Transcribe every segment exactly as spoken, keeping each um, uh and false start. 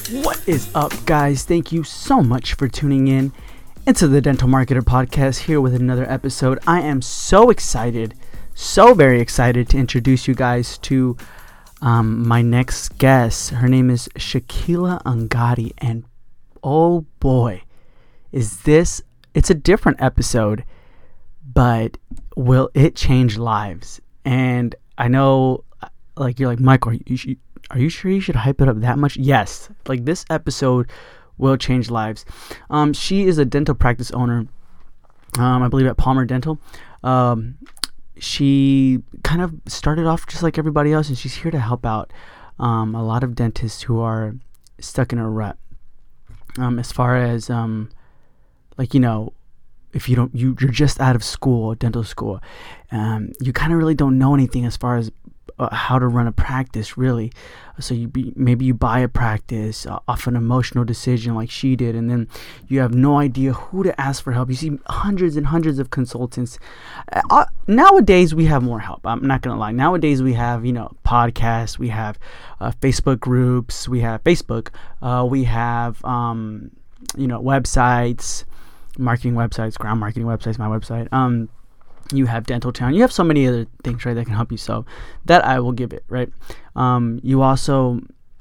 What is up, guys? Thank you so much for tuning in into the Dental Marketer Podcast here with another episode. I am so excited, so very excited to introduce you guys to um, my next guest. Her name is Shakila Angadi, and oh boy, is this, it's a different episode, but will it change lives? And I know, like, you're like, Michael, are you, are you sure you should hype it up that much? Yes, like this episode will change lives. Um, she is a dental practice owner, um, I believe at Palmer Dental. Um, she kind of started off just like everybody else, and she's here to help out um, a lot of dentists who are stuck in a rut. Um, as far as um, like, you know, if you don't, you, you're just out of school, dental school, um, you kind of really don't know anything as far as uh, how to run a practice, really. So you be, maybe you buy a practice uh, off an emotional decision like she did, and then you have no idea who to ask for help. You see hundreds and hundreds of consultants. Uh, nowadays, we have more help. I'm not going to lie. Nowadays, we have, you know, podcasts, we have uh, Facebook groups, we have Facebook, uh, we have, um, you know, websites, marketing websites, ground marketing websites, my website. Um, you have Dental Town. You have so many other things, right, that can help you. So that I will give it, right? Um, you also,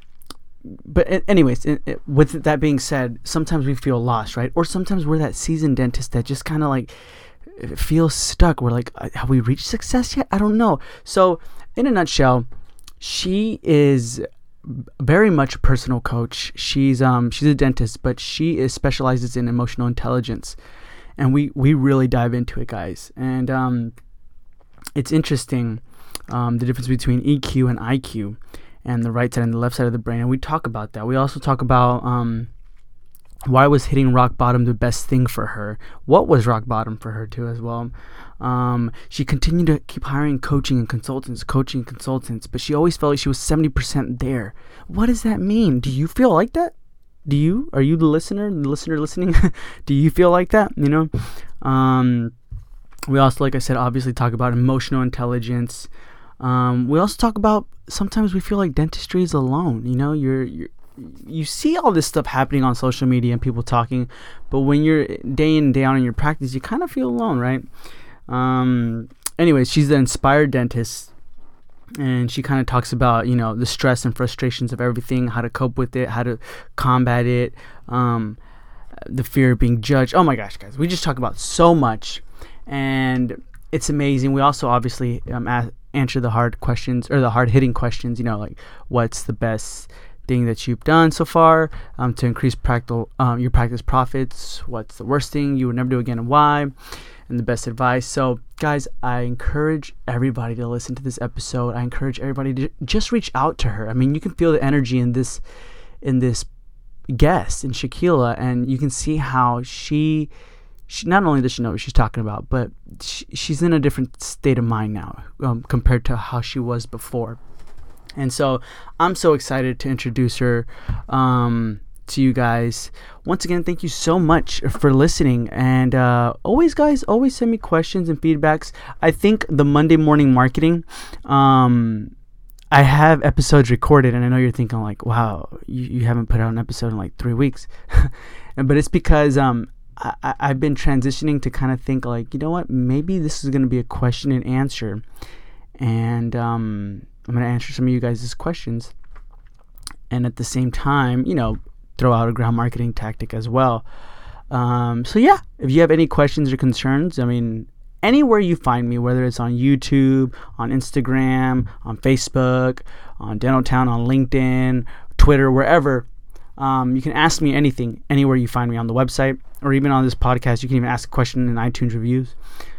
but anyways, it, it, with that being said, sometimes we feel lost, right? Or sometimes we're that seasoned dentist that just kind of like feels stuck. We're like, have we reached success yet? I don't know. So in a nutshell, she is very much a personal coach. She's um she's a dentist, but she is specializes in emotional intelligence, and we we really dive into it, guys. And um it's interesting, um the difference between E Q and I Q, and the right side and the left side of the brain, and we talk about that. We also talk about um why was hitting rock bottom the best thing for her? What was rock bottom for her too as well? Um, she continued to keep hiring coaching and consultants, coaching and consultants, but she always felt like she was seventy percent there. What does that mean? Do you feel like that? Do you? Are you the listener, the listener listening? Do you feel like that? You know? Um, we also, like I said, obviously talk about emotional intelligence. Um, we also talk about sometimes we feel like dentistry is alone. You know, you're, you're you see all this stuff happening on social media and people talking, but when you're day in and day out in your practice, you kind of feel alone, right? Um, anyways, she's the inspired dentist, and she kind of talks about, you know, the stress and frustrations of everything, how to cope with it, how to combat it, um, the fear of being judged. Oh my gosh, guys, we just talk about so much, and it's amazing. We also obviously um, ask, answer the hard questions, or the hard hitting questions, you know, like what's the best thing that you've done so far um, to increase practical um, your practice profits? What's the worst thing you would never do again, and why? And the best advice. So guys, I encourage everybody to listen to this episode. I encourage everybody to just reach out to her. I mean, you can feel the energy in this in this guest, in Shakila, and you can see how she she not only does she know what she's talking about, but she, she's in a different state of mind now um, compared to how she was before. And so I'm so excited to introduce her um, to you guys. Once again, thank you so much for listening. And uh, always, guys, always send me questions and feedbacks. I think the Monday morning marketing, um, I have episodes recorded. And I know you're thinking like, wow, you, you haven't put out an episode in like three weeks. But it's because um, I, I've been transitioning to kind of think like, you know what, maybe this is going to be a question and answer. And um I'm going to answer some of you guys' questions, and at the same time, you know, throw out a ground marketing tactic as well. Um, so yeah, if you have any questions or concerns, I mean, anywhere you find me, whether it's on YouTube, on Instagram, on Facebook, on Dental Town, on LinkedIn, Twitter, wherever, um, you can ask me anything, anywhere you find me, on the website, or even on this podcast. You can even ask a question in iTunes reviews.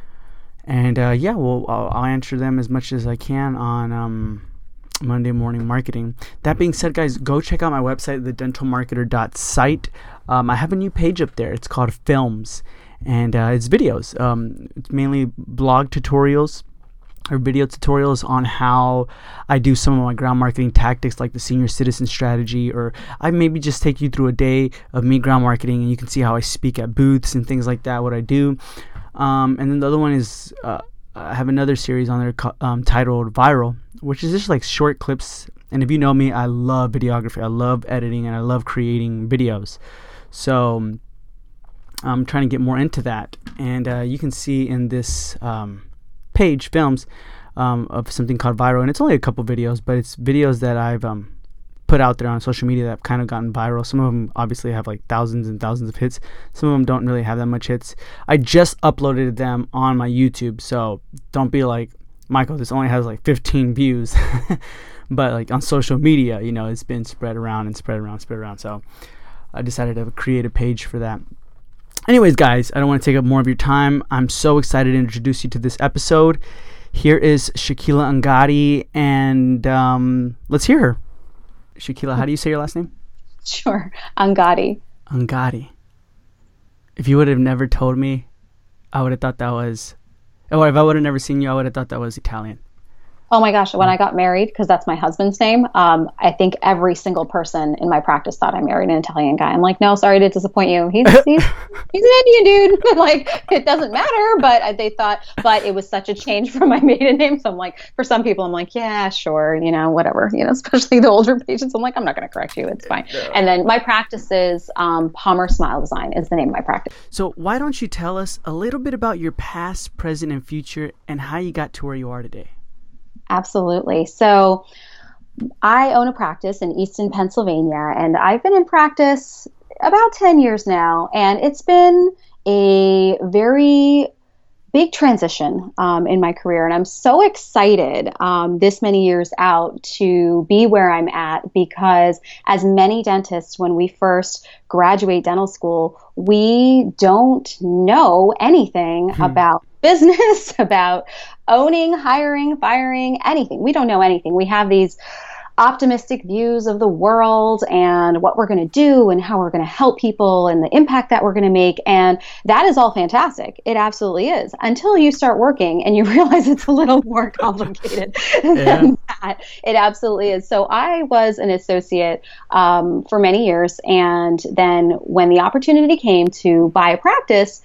And uh, yeah, well, I'll, I'll answer them as much as I can on um, Monday morning marketing. That being said, guys, go check out my website, the dental marketer dot site. Um, I have a new page up there. It's called Films, and uh, it's videos. Um, it's mainly blog tutorials or video tutorials on how I do some of my ground marketing tactics, like the senior citizen strategy, or I maybe just take you through a day of me ground marketing, and you can see how I speak at booths and things like that, what I do. Um, and then the other one is uh, I have another series on there co- um, titled Viral, which is just like short clips And if you know me, I love videography. I love editing, and I love creating videos. So I'm trying to get more into that. And uh, you can see in this um, page, films, um, of something called Viral. And it's only a couple videos, but it's videos that I've um, put out there on social media that have kind of gotten viral. Some of them obviously have like thousands and thousands of hits. Some of them don't really have that much hits. I just uploaded them on my YouTube, so don't be like, Michael, this only has like fifteen views. But like on social media, you know, it's been spread around and spread around, spread around. So I decided to create a page for that. Anyways, guys, I don't want to take up more of your time. I'm so excited to introduce you to this episode. Here is Shakila Angadi, and um, let's hear her. Shakila, how do you say your last name? Sure, Angadi. Angadi. If you would have never told me, I would have thought that was, or if I would have never seen you, I would have thought that was Italian. Oh my gosh, when I got married, because that's my husband's name, um, I think every single person in my practice thought I married an Italian guy. I'm like, no, sorry to disappoint you. He's he's, he's an Indian dude. Like, it doesn't matter, but they thought, but it was such a change from my maiden name. So I'm like, for some people, I'm like, yeah, sure, you know, whatever, you know, especially the older patients. I'm like, I'm not going to correct you. It's fine. Yeah. And then my practice is um, Palmer Smile Design is the name of my practice. So why don't you tell us a little bit about your past, present, and future, and how you got to where you are today? Absolutely. So I own a practice in Easton, Pennsylvania, and I've been in practice about ten years now, and it's been a very big transition um, in my career. And I'm so excited um, this many years out to be where I'm at, because as many dentists, when we first graduate dental school, we don't know anything hmm. about business, about owning, hiring, firing, anything. We don't know anything. We have these optimistic views of the world and what we're going to do and how we're going to help people and the impact that we're going to make. And that is all fantastic. It absolutely is, until you start working and you realize it's a little more complicated yeah. than that. It absolutely is. So I was an associate um, for many years. And then when the opportunity came to buy a practice,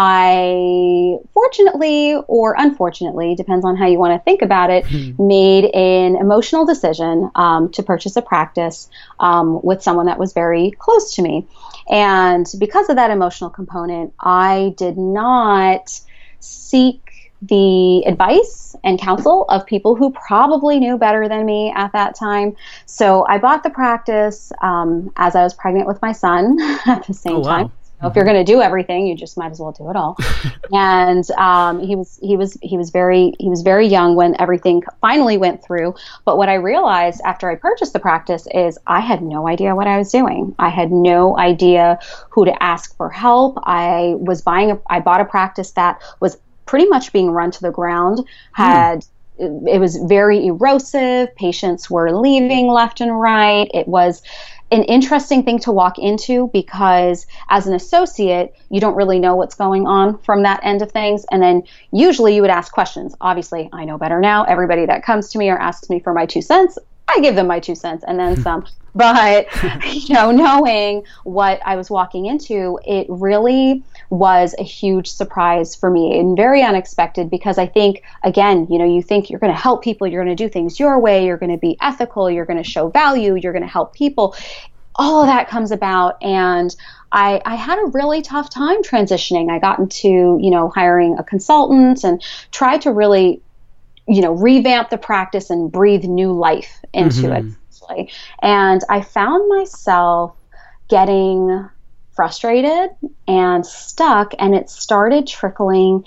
I fortunately or unfortunately, depends on how you want to think about it, mm-hmm. made an emotional decision um, to purchase a practice um, with someone that was very close to me. And because of that emotional component, I did not seek the advice and counsel of people who probably knew better than me at that time. So I bought the practice um, as I was pregnant with my son at the same oh, wow. time. If you're going to do everything, you just might as well do it all. And um, he was he was he was very he was very young when everything finally went through. But what I realized after I purchased the practice is I had no idea what I was doing. I had no idea who to ask for help. I was buying a I bought a practice that was pretty much being run to the ground. Had mm. it, it was very erosive. Patients were leaving left and right. It was an interesting thing to walk into, because as an associate, you don't really know what's going on from that end of things. And then usually you would ask questions. Obviously, I know better now. Everybody that comes to me or asks me for my two cents, I give them my two cents and then some. But, you know, knowing what I was walking into, it really was a huge surprise for me and very unexpected, because I think, again, you know, you think you're going to help people, you're going to do things your way, you're going to be ethical, you're going to show value, you're going to help people. All of that comes about, and I, I had a really tough time transitioning. I got into, you know, hiring a consultant and tried to really, you know, revamp the practice and breathe new life into mm-hmm. it. Essentially. And I found myself getting frustrated and stuck, and it started trickling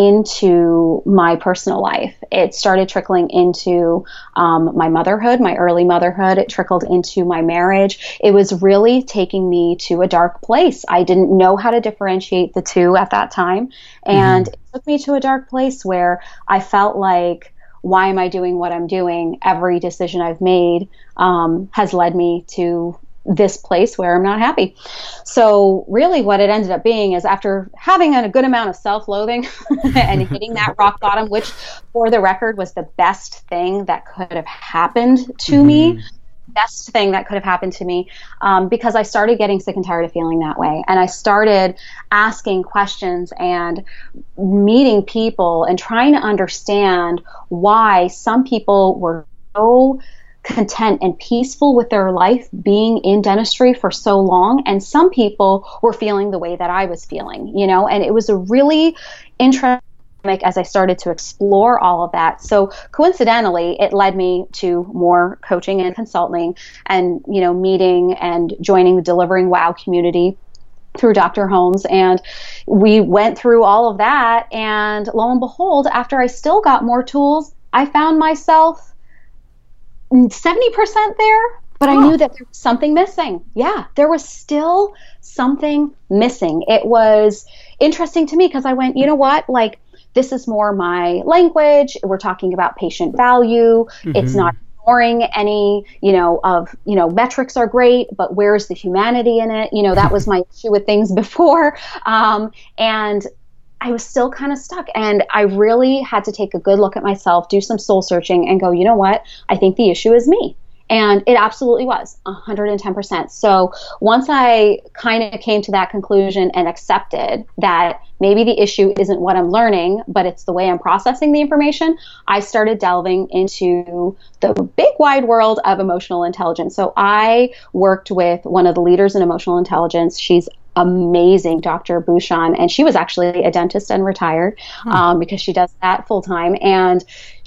into my personal life. It started trickling into um, my motherhood, my early motherhood. It trickled into my marriage. It was really taking me to a dark place. I didn't know how to differentiate the two at that time. And mm-hmm. it took me to a dark place where I felt like, why am I doing what I'm doing? Every decision I've made um, has led me to this place where I'm not happy. So really what it ended up being is, after having a good amount of self-loathing and hitting that rock bottom, which for the record was the best thing that could have happened to mm-hmm. me, best thing that could have happened to me, um, because I started getting sick and tired of feeling that way. And I started asking questions and meeting people and trying to understand why some people were so content and peaceful with their life being in dentistry for so long. And some people were feeling the way that I was feeling, you know, and it was a really interesting as I started to explore all of that. So coincidentally, it led me to more coaching and consulting and, you know, meeting and joining the Delivering Wow community through Doctor Holmes. And we went through all of that. And lo and behold, after I still got more tools, I found myself seventy percent there, but I oh. knew that there was something missing. Yeah, there was still something missing. It was interesting to me because I went, you know what, like, this is more my language. We're talking about patient value. Mm-hmm. It's not ignoring any, you know, of, you know, metrics are great, but where's the humanity in it? You know, that was my issue with things before. Um, and I was still kind of stuck. And I really had to take a good look at myself, do some soul searching and go, you know what? I think the issue is me. And it absolutely was one hundred ten percent. So once I kind of came to that conclusion and accepted that maybe the issue isn't what I'm learning, but it's the way I'm processing the information, I started delving into the big wide world of emotional intelligence. So I worked with one of the leaders in emotional intelligence. She's amazing, Doctor Bhushan, and she was actually a dentist and retired hmm. um, because she does that full time. And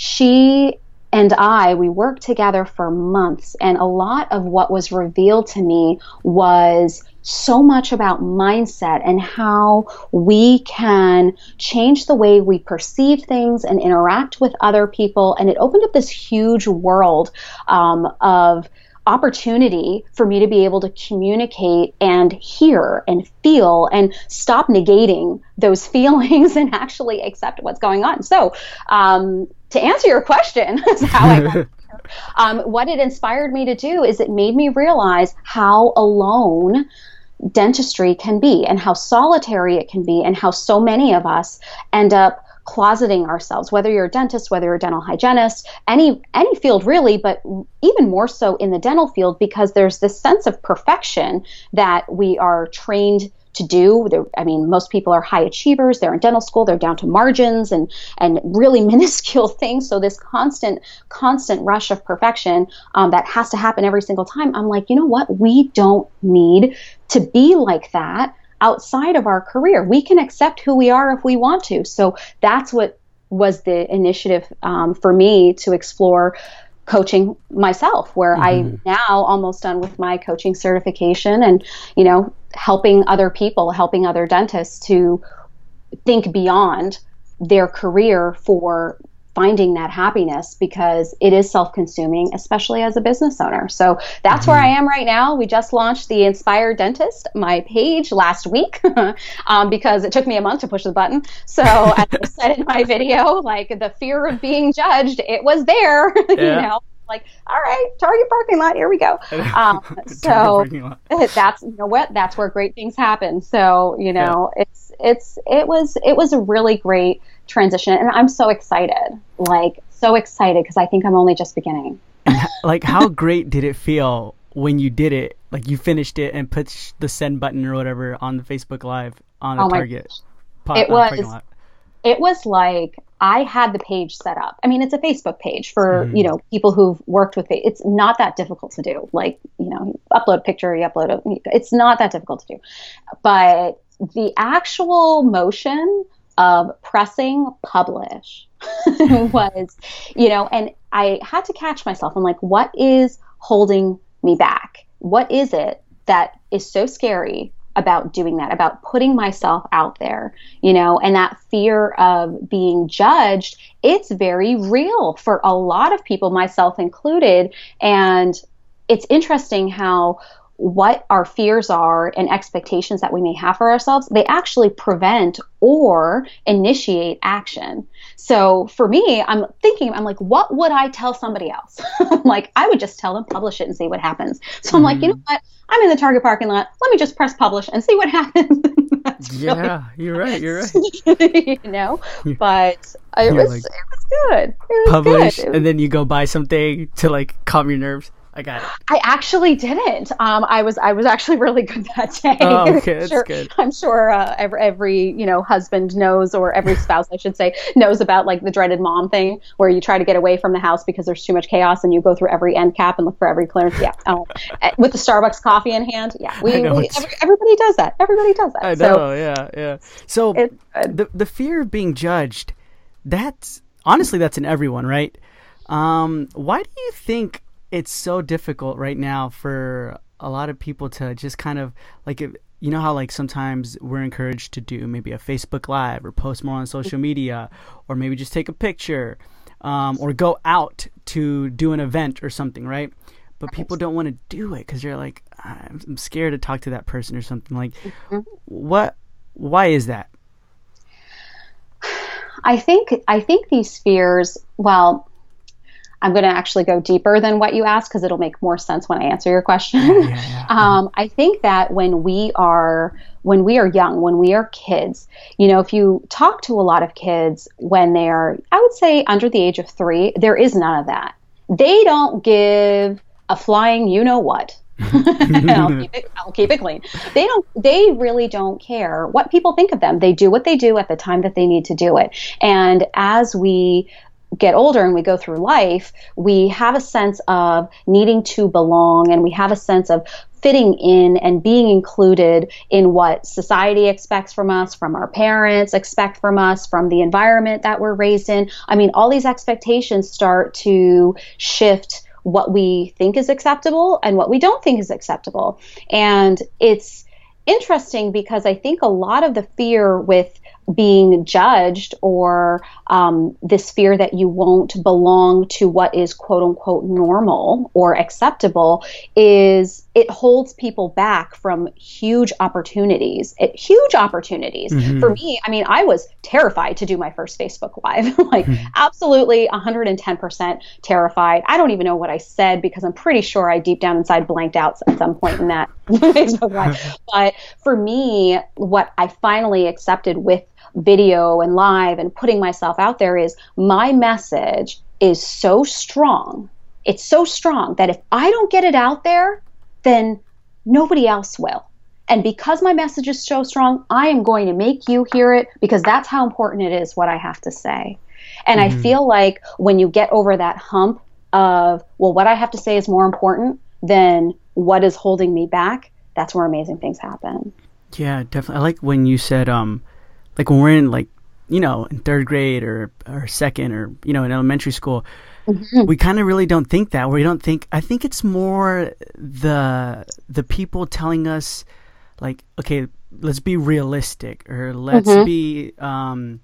she and I, we worked together for months, and a lot of what was revealed to me was so much about mindset and how we can change the way we perceive things and interact with other people. And it opened up this huge world um, of opportunity for me to be able to communicate and hear and feel and stop negating those feelings and actually accept what's going on. So um, to answer your question, is how I got here. Um, what it inspired me to do is it made me realize how alone dentistry can be and how solitary it can be and how so many of us end up closeting ourselves, whether you're a dentist, whether you're a dental hygienist, any any field really, but even more so in the dental field, because there's this sense of perfection that we are trained to do. There, I mean, most people are high achievers. They're in dental school. They're down to margins and and really minuscule things. So this constant, constant rush of perfection um, that has to happen every single time. I'm like, you know what? We don't need to be like that outside of our career. We can accept who we are if we want to. So that's what was the initiative um, for me to explore coaching myself, where mm-hmm. I'm now almost done with my coaching certification and, you know, helping other people, helping other dentists to think beyond their career for finding that happiness, because it is self-consuming, especially as a business owner. So that's mm-hmm. where I am right now. We just launched the Inspired Dentist, my page, last week um, because it took me a month to push the button. So as I said in my video, like the fear of being judged, it was there, yeah. you know. Like, all right, Target parking lot, here we go. Um, so that's, you know what, that's where great things happen. So, you know, yeah. it's, it's, it was, it was a really great transition, and I'm so excited, like so excited, because I think I'm only just beginning. Like, how great did it feel when you did it? Like, you finished it and put the send button or whatever on the Facebook Live on the oh Target pot, it was, uh, it was like, I had the page set up. I mean, it's a Facebook page for, mm-hmm. you know, people who've worked with it. It's not that difficult to do. Like, you know, you upload a picture, you upload it. It's not that difficult to do. But the actual motion of pressing publish was, you know, and I had to catch myself. I'm like, what is holding me back? What is it that is so scary about doing that, about putting myself out there, you know, and that fear of being judged? It's very real for a lot of people, myself included. And it's interesting how what our fears are and expectations that we may have for ourselves, they actually prevent or initiate action. So for me, I'm thinking, I'm like, what would I tell somebody else? Like, I would just tell them, publish it and see what happens. So mm-hmm. I'm like, you know what? I'm in the Target parking lot. Let me just press publish and see what happens. Yeah, really, you're right. You're right. You know, but it was, like, it was good. It was publish, good. and then you go buy something to like calm your nerves. I got it. I actually didn't. Um, I was I was actually really good that day. Oh, okay, that's sure, good. I'm sure uh, every, every you know husband knows, or every spouse, I should say, knows about like the dreaded mom thing, where you try to get away from the house because there's too much chaos, and you go through every end cap and look for every clearance. Yeah, um, with the Starbucks coffee in hand. Yeah, we, we every, everybody does that. Everybody does that. I know. So, yeah, yeah. So the the fear of being judged, that's honestly that's in everyone, right? Um, why do you think it's so difficult right now for a lot of people to just kind of like, you know how like sometimes we're encouraged to do maybe a Facebook Live or post more on social media, or maybe just take a picture, um, or go out to do an event or something, right? But people don't want to do it because you're like, I'm scared to talk to that person or something. Like, mm-hmm. what? Why is that? I think I think these fears. Well, I'm going to actually go deeper than what you asked because it'll make more sense when I answer your question. Yeah, yeah, yeah. um, I think that when we are when we are young, when we are kids, you know, if you talk to a lot of kids when they are, I would say under the age of three, there is none of that. They don't give a flying you know what. I'll, keep it, I'll keep it clean. They don't. They really don't care what people think of them. They do what they do at the time that they need to do it. And as we get older and we go through life, we have a sense of needing to belong, and we have a sense of fitting in and being included in what society expects from us, from our parents expect from us, from the environment that we're raised in. I mean, all these expectations start to shift what we think is acceptable and what we don't think is acceptable. And it's interesting because I think a lot of the fear with being judged, or um, this fear that you won't belong to what is quote unquote normal or acceptable, is it holds people back from huge opportunities, it, huge opportunities. Mm-hmm. For me, I mean, I was terrified to do my first Facebook Live, like mm-hmm. absolutely one hundred ten percent terrified. I don't even know what I said because I'm pretty sure I deep down inside blanked out at some point in that Facebook Live. But for me, what I finally accepted with video and live and putting myself out there is my message is so strong. It's so strong that if I don't get it out there, then nobody else will. And because my message is so strong, I am going to make you hear it because that's how important it is what I have to say. And mm-hmm. I feel like when you get over that hump of, well, what I have to say is more important than what is holding me back, that's where amazing things happen. Yeah, definitely. I like when you said, um, like when we're in like, you know, in third grade or, or second or, you know, in elementary school, mm-hmm. we kind of really don't think that. We don't think, I think it's more the, the people telling us like, okay, let's be realistic, or let's mm-hmm. be, um,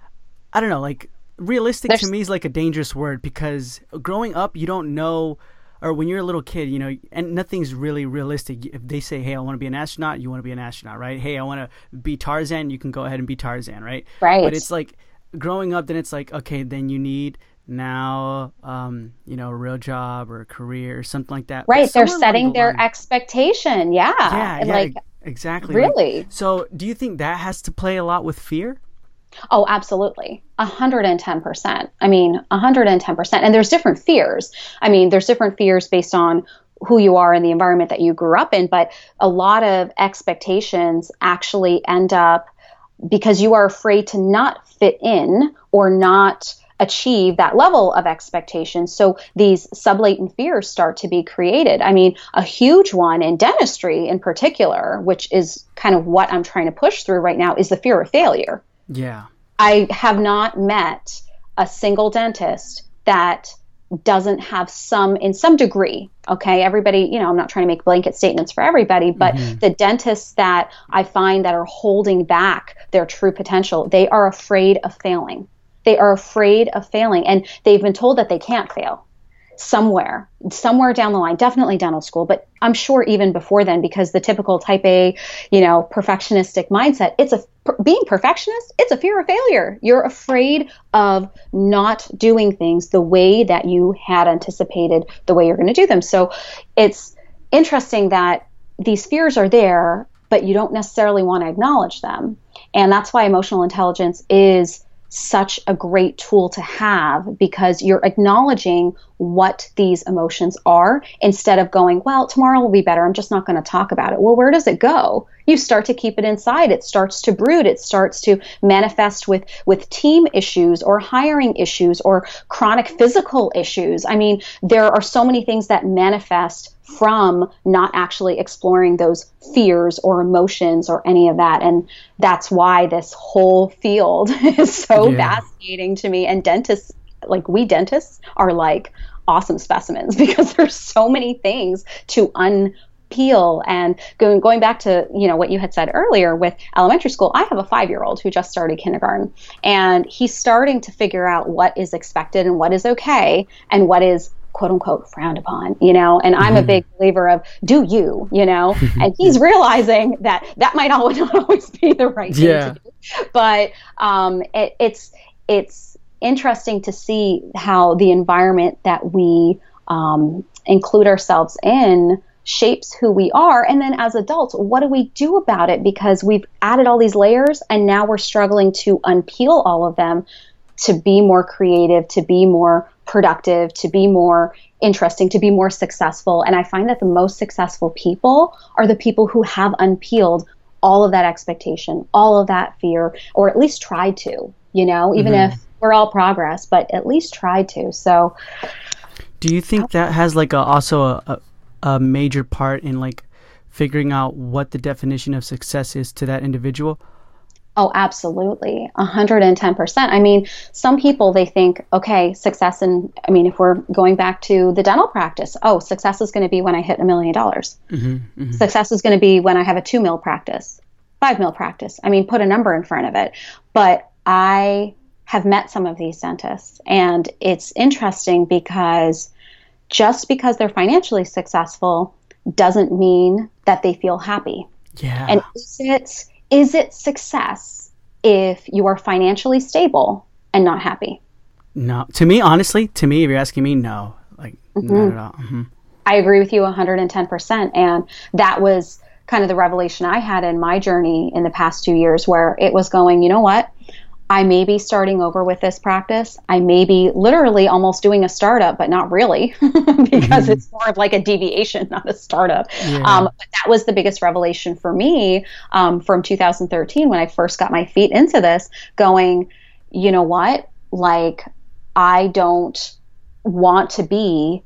I don't know, like realistic There's... to me is like a dangerous word because growing up, you don't know, or when you're a little kid, you know, and nothing's really realistic. If they say, hey, I want to be an astronaut, you want to be an astronaut, right? Hey, I want to be Tarzan, you can go ahead and be Tarzan, right? Right. But it's like growing up, then it's like, okay, then you need now, um, you know, a real job or a career or something like that. Right. They're setting the their line, expectation. Yeah. Yeah. And yeah like, exactly. Really? Like, so do you think that has to play a lot with fear? Oh, absolutely. A hundred and ten percent. I mean, a hundred and ten percent. And there's different fears. I mean, there's different fears based on who you are and the environment that you grew up in. But a lot of expectations actually end up because you are afraid to not fit in or not achieve that level of expectation. So these sublatent fears start to be created. I mean, a huge one in dentistry in particular, which is kind of what I'm trying to push through right now, is the fear of failure. Yeah. I have not met a single dentist that doesn't have some, in some degree, okay, everybody, you know, I'm not trying to make blanket statements for everybody, but mm-hmm. the dentists that I find that are holding back their true potential, they are afraid of failing. They are afraid of failing, and they've been told that they can't fail somewhere, somewhere down the line, definitely dental school, but I'm sure even before then, because the typical type A, you know, perfectionistic mindset, it's a, being perfectionist, it's a fear of failure. You're afraid of not doing things the way that you had anticipated the way you're going to do them. So it's interesting that these fears are there, but you don't necessarily want to acknowledge them. And that's why emotional intelligence is such a great tool to have, because you're acknowledging what these emotions are instead of going, well, tomorrow will be better. I'm just not going to talk about it. Well, where does it go? You start to keep it inside. It starts to brood. It starts to manifest with, with team issues or hiring issues or chronic physical issues. I mean, there are so many things that manifest from not actually exploring those fears or emotions or any of that. And that's why this whole field is so yeah. fascinating to me. And dentists, like we dentists, are like awesome specimens because there's so many things to unpeel. And going going back to, you know, what you had said earlier with elementary school, I have a five-year-old who just started kindergarten, and he's starting to figure out what is expected and what is okay and what is quote unquote frowned upon, you know, and I'm mm-hmm. a big believer of do you, you know, and he's realizing that that might always not always be the right thing yeah. to do. But um, it, it's, it's interesting to see how the environment that we um, include ourselves in shapes who we are. And then as adults, what do we do about it? Because we've added all these layers and now we're struggling to unpeel all of them to be more creative, to be more productive, to be more interesting, to be more successful. And I find that the most successful people are the people who have unpeeled all of that expectation, all of that fear, or at least tried to, you know, even mm-hmm. if we're all progress, but at least tried to. So do you think that has like a, also a, a, a major part in like figuring out what the definition of success is to that individual? Oh, absolutely. one hundred ten percent. I mean, some people, they think, okay, success in, I mean, if we're going back to the dental practice, oh, success is going to be when I hit a million dollars. Mm-hmm, mm-hmm. Success is going to be when I have a two mil practice, five mil practice. I mean, put a number in front of it. But I have met some of these dentists, and it's interesting because just because they're financially successful doesn't mean that they feel happy. Yeah. And is it Is it success if you are financially stable and not happy? No. To me, honestly, to me, if you're asking me, no. Like, mm-hmm. not at all. Mm-hmm. I agree with you one hundred ten percent. And that was kind of the revelation I had in my journey in the past two years where it was going, you know what? I may be starting over with this practice. I may be literally almost doing a startup, but not really because mm-hmm. it's more of like a deviation, not a startup. Yeah. Um, but that was the biggest revelation for me um, from two thousand thirteen when I first got my feet into this going, you know what? Like, I don't want to be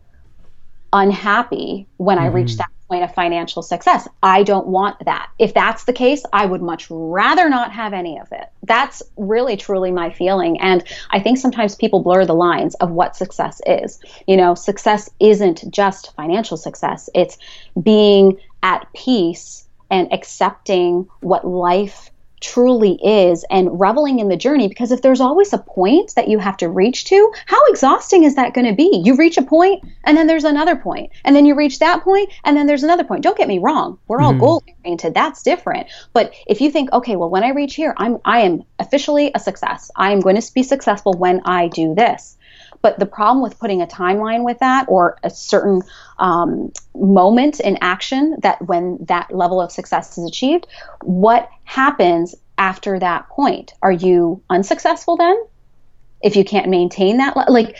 unhappy when mm-hmm. I reach that point of financial success. I don't want that. If that's the case, I would much rather not have any of it. That's really, truly my feeling. And I think sometimes people blur the lines of what success is. You know, success isn't just financial success. It's being at peace and accepting what life truly is and reveling in the journey, because if there's always a point that you have to reach to, how exhausting is that going to be? You reach a point and then there's another point and then you reach that point and then there's another point. Don't get me wrong. We're all mm-hmm. goal oriented. That's different. But if you think, okay, well, when I reach here, I'm, I am officially a success. I am going to be successful when I do this. But the problem with putting a timeline with that or a certain um, moment in action that when that level of success is achieved, what happens after that point? Are you unsuccessful then? If you can't maintain that, like,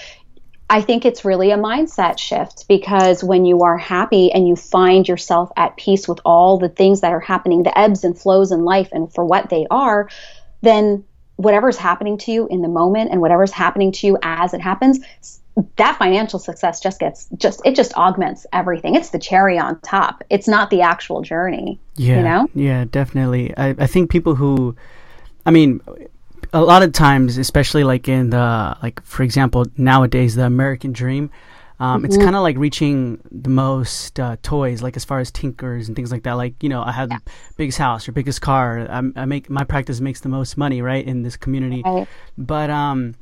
I think it's really a mindset shift, because when you are happy and you find yourself at peace with all the things that are happening, the ebbs and flows in life and for what they are, then whatever's happening to you in the moment and whatever's happening to you as it happens, that financial success just gets just it just augments everything. It's the cherry on top. It's not the actual journey. Yeah, you know? Yeah, definitely. I, I think people who, I mean, a lot of times, especially like in the, like, for example, nowadays, the American dream, Um, mm-hmm. It's kind of like reaching the most uh, toys, like as far as tinkers and things like that. Like, you know, I have yeah. the biggest house or biggest car. I, I make my practice makes the most money, right, in this community. Right. But um,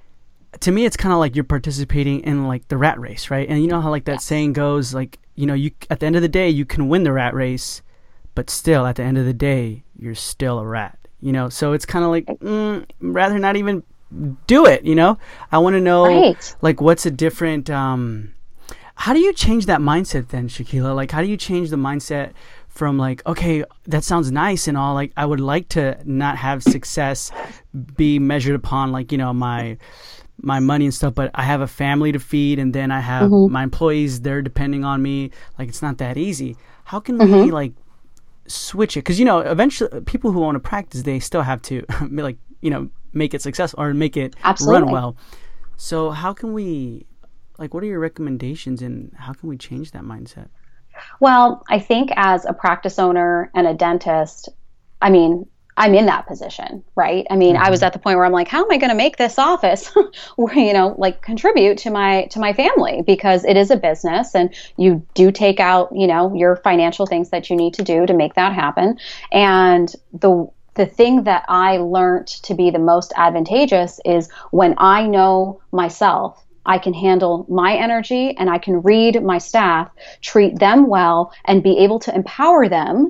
to me, it's kind of like you're participating in like the rat race, right? And you know how like that yes. saying goes, like, you know, you at the end of the day, you can win the rat race, but still at the end of the day, you're still a rat. You know, so it's kind of like mm, rather not even do it, you know. I want to know right. like what's a different um how do you change that mindset then, Shaquila? Like, how do you change the mindset from like, okay, that sounds nice and all, like I would like to not have success be measured upon like, you know, my my money and stuff, but I have a family to feed, and then I have mm-hmm. my employees, they're depending on me. Like, it's not that easy. How can mm-hmm. we like switch it? Because, you know, eventually people who own a practice, they still have to like, you know, make it successful or make it Absolutely. Run well. So how can we, like, what are your recommendations and how can we change that mindset? Well, I think as a practice owner and a dentist, I mean, I'm in that position, right? I mean, mm-hmm. I was at the point where I'm like, how am I going to make this office, you know, like contribute to my to my family, because it is a business and you do take out, you know, your financial things that you need to do to make that happen. And the the thing that I learned to be the most advantageous is when I know myself, I can handle my energy and I can read my staff, treat them well, and be able to empower them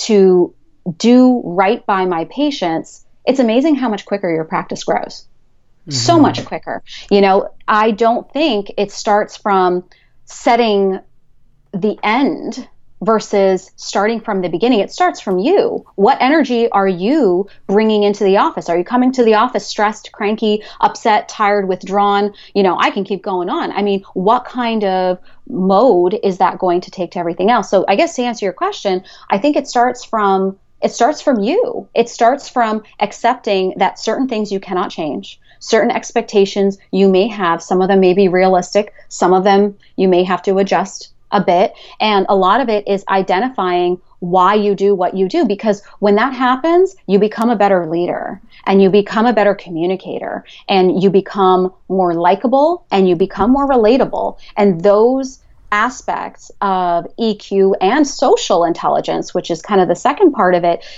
to do right by my patients. It's amazing how much quicker your practice grows. Mm-hmm. So much quicker. You know, I don't think it starts from setting the end versus starting from the beginning. It starts from you. What energy are you bringing into the office? Are you coming to the office stressed, cranky, upset, tired, withdrawn? You know, I can keep going on. I mean, what kind of mode is that going to take to everything else? So I guess to answer your question, I think it starts from It starts from you. It starts from accepting that certain things you cannot change, certain expectations you may have. Some of them may be realistic. Some of them you may have to adjust a bit. And a lot of it is identifying why you do what you do, because when that happens, you become a better leader and you become a better communicator and you become more likable and you become more relatable. And those aspects of E Q and social intelligence, which is kind of the second part of it,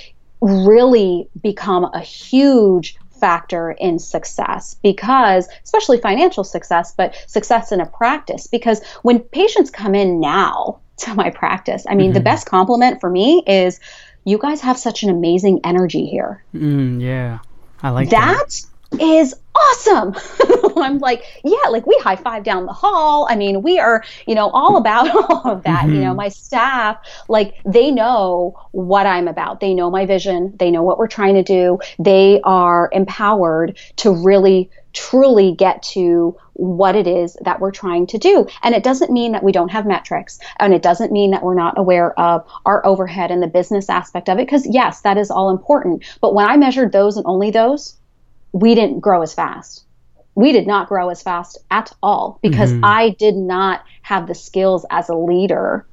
really become a huge factor in success, because especially financial success, but success in a practice. Because when patients come in now to my practice, I mean, mm-hmm. the best compliment for me is, you guys have such an amazing energy here. Mm, yeah, I like that. That is awesome. I'm like, yeah, like we high five down the hall. I mean, we are, you know, all about all of that. Mm-hmm. You know, my staff, like, they know what I'm about. They know my vision. They know what we're trying to do. They are empowered to really, truly get to what it is that we're trying to do. And it doesn't mean that we don't have metrics. And it doesn't mean that we're not aware of our overhead and the business aspect of it. Because yes, that is all important. But when I measured those and only those, we didn't grow as fast. We did not grow as fast at all, because mm-hmm. I did not have the skills as a leader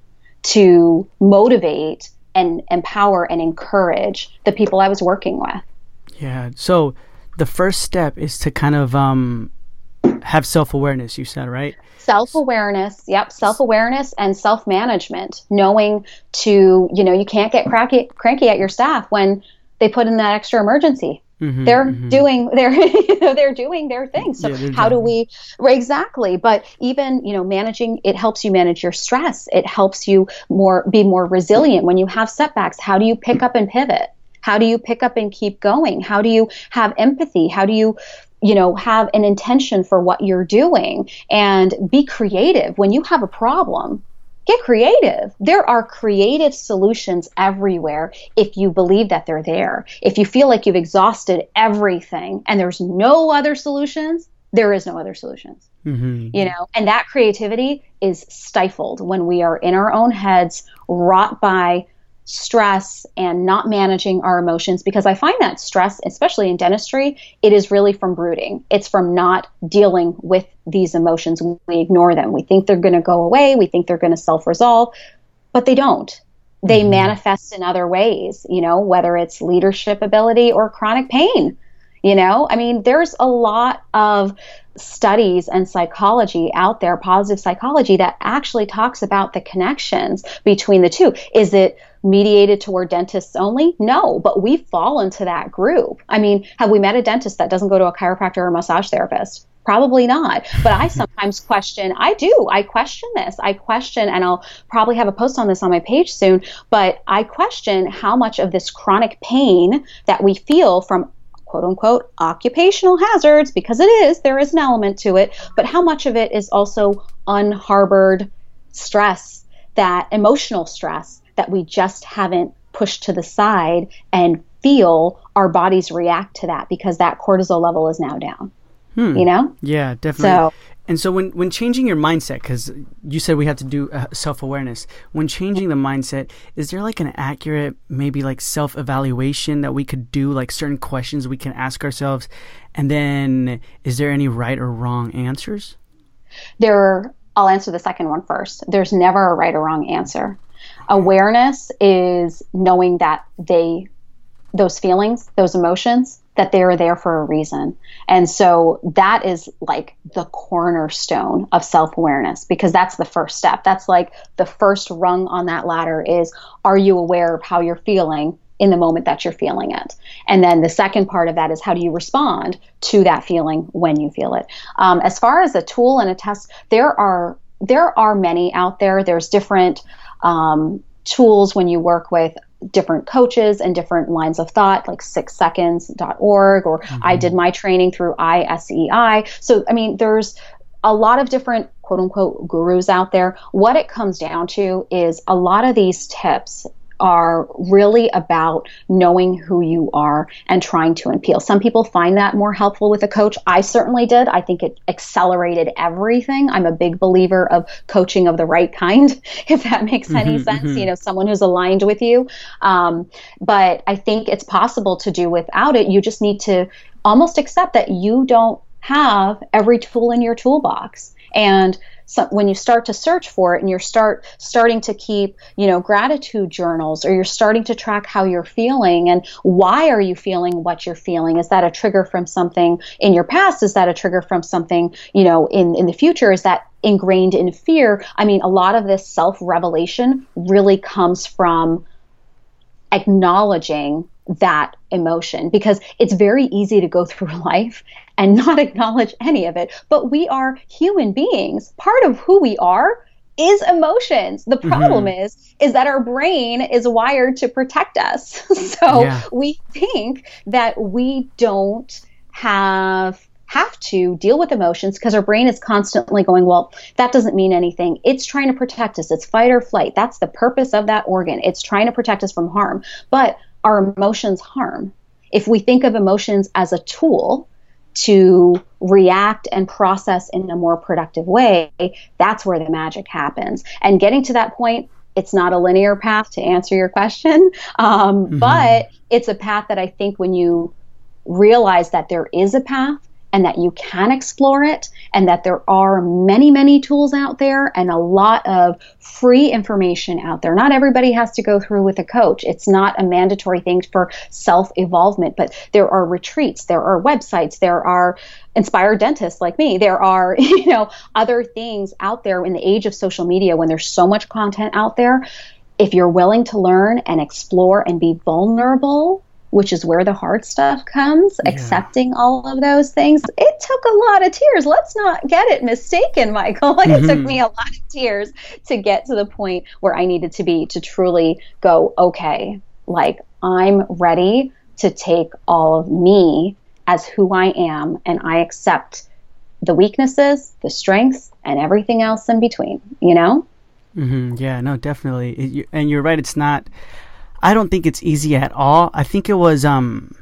to motivate and empower and encourage the people I was working with. Yeah. So the first step is to kind of um, have self-awareness, you said, right? Self-awareness. Yep. Self-awareness and self-management, knowing to, you know, you can't get cranky, cranky at your staff when they put in that extra emergency. Mm-hmm, they're mm-hmm. doing their, you know, they're doing their thing. So yeah, how do we, exactly. But even, you know, managing, it helps you manage your stress. It helps you more, be more resilient when you have setbacks. How do you pick up and pivot? How do you pick up and keep going? How do you have empathy? How do you, you know, have an intention for what you're doing and be creative when you have a problem? Get creative. There are creative solutions everywhere if you believe that they're there. If you feel like you've exhausted everything and there's no other solutions, there is no other solutions. Mm-hmm. You know, and that creativity is stifled when we are in our own heads, wrought by stress and not managing our emotions, because I find that stress, especially in dentistry, it is really from brooding. It's from not dealing with these emotions. We ignore them. We think they're going to go away. We think they're going to self-resolve, but they don't. They mm-hmm. manifest in other ways, you know, whether it's leadership ability or chronic pain. You know, I mean, there's a lot of studies and psychology out there, positive psychology, that actually talks about the connections between the two. Is it mediated toward dentists only? No, but we fall into that group. I mean, have we met a dentist that doesn't go to a chiropractor or a massage therapist? Probably not. But I sometimes question, I do, I question this. I question, and I'll probably have a post on this on my page soon, but I question how much of this chronic pain that we feel from quote unquote occupational hazards, because it is, there is an element to it, but how much of it is also unharbored stress, that emotional stress that we just haven't pushed to the side and feel our bodies react to that because that cortisol level is now down. Hmm. You know? Yeah, definitely. So, and so when, when changing your mindset, because you said we have to do uh, self-awareness, when changing the mindset, is there like an accurate, maybe like self-evaluation that we could do, like certain questions we can ask ourselves? And then is there any right or wrong answers? there, I'll answer the second one first. There's never a right or wrong answer. Awareness is knowing that they, those feelings, those emotions, that they're there for a reason. And so that is like the cornerstone of self-awareness, because that's the first step. That's like the first rung on that ladder is, are you aware of how you're feeling in the moment that you're feeling it? And then the second part of that is, how do you respond to that feeling when you feel it? Um, as far as a tool and a test, there are, there are many out there. There's different um, tools when you work with different coaches and different lines of thought, like six seconds dot org, or mm-hmm. I did my training through I S E I. So, I mean, there's a lot of different quote unquote gurus out there. What it comes down to is a lot of these tips are really about knowing who you are and trying to appeal. Some people find that more helpful with a coach. I certainly did. I think it accelerated everything. I'm a big believer of coaching of the right kind, if that makes any mm-hmm, sense. Mm-hmm. You know, someone who's aligned with you. Um, but I think it's possible to do without it. You just need to almost accept that you don't have every tool in your toolbox. And so when you start to search for it, and you're start starting to keep, you know, gratitude journals, or you're starting to track how you're feeling and why are you feeling what you're feeling? Is that a trigger from something in your past? Is that a trigger from something, you know, in, in the future? Is that ingrained in fear? I mean, a lot of this self-revelation really comes from acknowledging that emotion, because it's very easy to go through life and not acknowledge any of it. But we are human beings. Part of who we are is emotions. The problem mm-hmm. is, is that our brain is wired to protect us. So yeah. we think that we don't have have to deal with emotions because our brain is constantly going, well, that doesn't mean anything. It's trying to protect us. It's fight or flight. That's the purpose of that organ. It's trying to protect us from harm. But our emotions harm. If we think of emotions as a tool to react and process in a more productive way, that's where the magic happens. And getting to that point, it's not a linear path, to answer your question, um, mm-hmm. but it's a path that I think when you realize that there is a path, and that you can explore it, and that there are many, many tools out there and a lot of free information out there. Not everybody has to go through with a coach. It's not a mandatory thing for self-evolvement, but there are retreats, there are websites, there are inspired dentists like me. There are, you know, other things out there in the age of social media when there's so much content out there. If you're willing to learn and explore and be vulnerable, which is where the hard stuff comes, yeah. accepting all of those things. It took a lot of tears. Let's not get it mistaken, Michael. Like mm-hmm. It took me a lot of tears to get to the point where I needed to be to truly go, okay, like I'm ready to take all of me as who I am, and I accept the weaknesses, the strengths, and everything else in between, you know? Mm-hmm. Yeah, no, definitely. It, you, and you're right, it's not... I don't think it's easy at all. I think it was, um,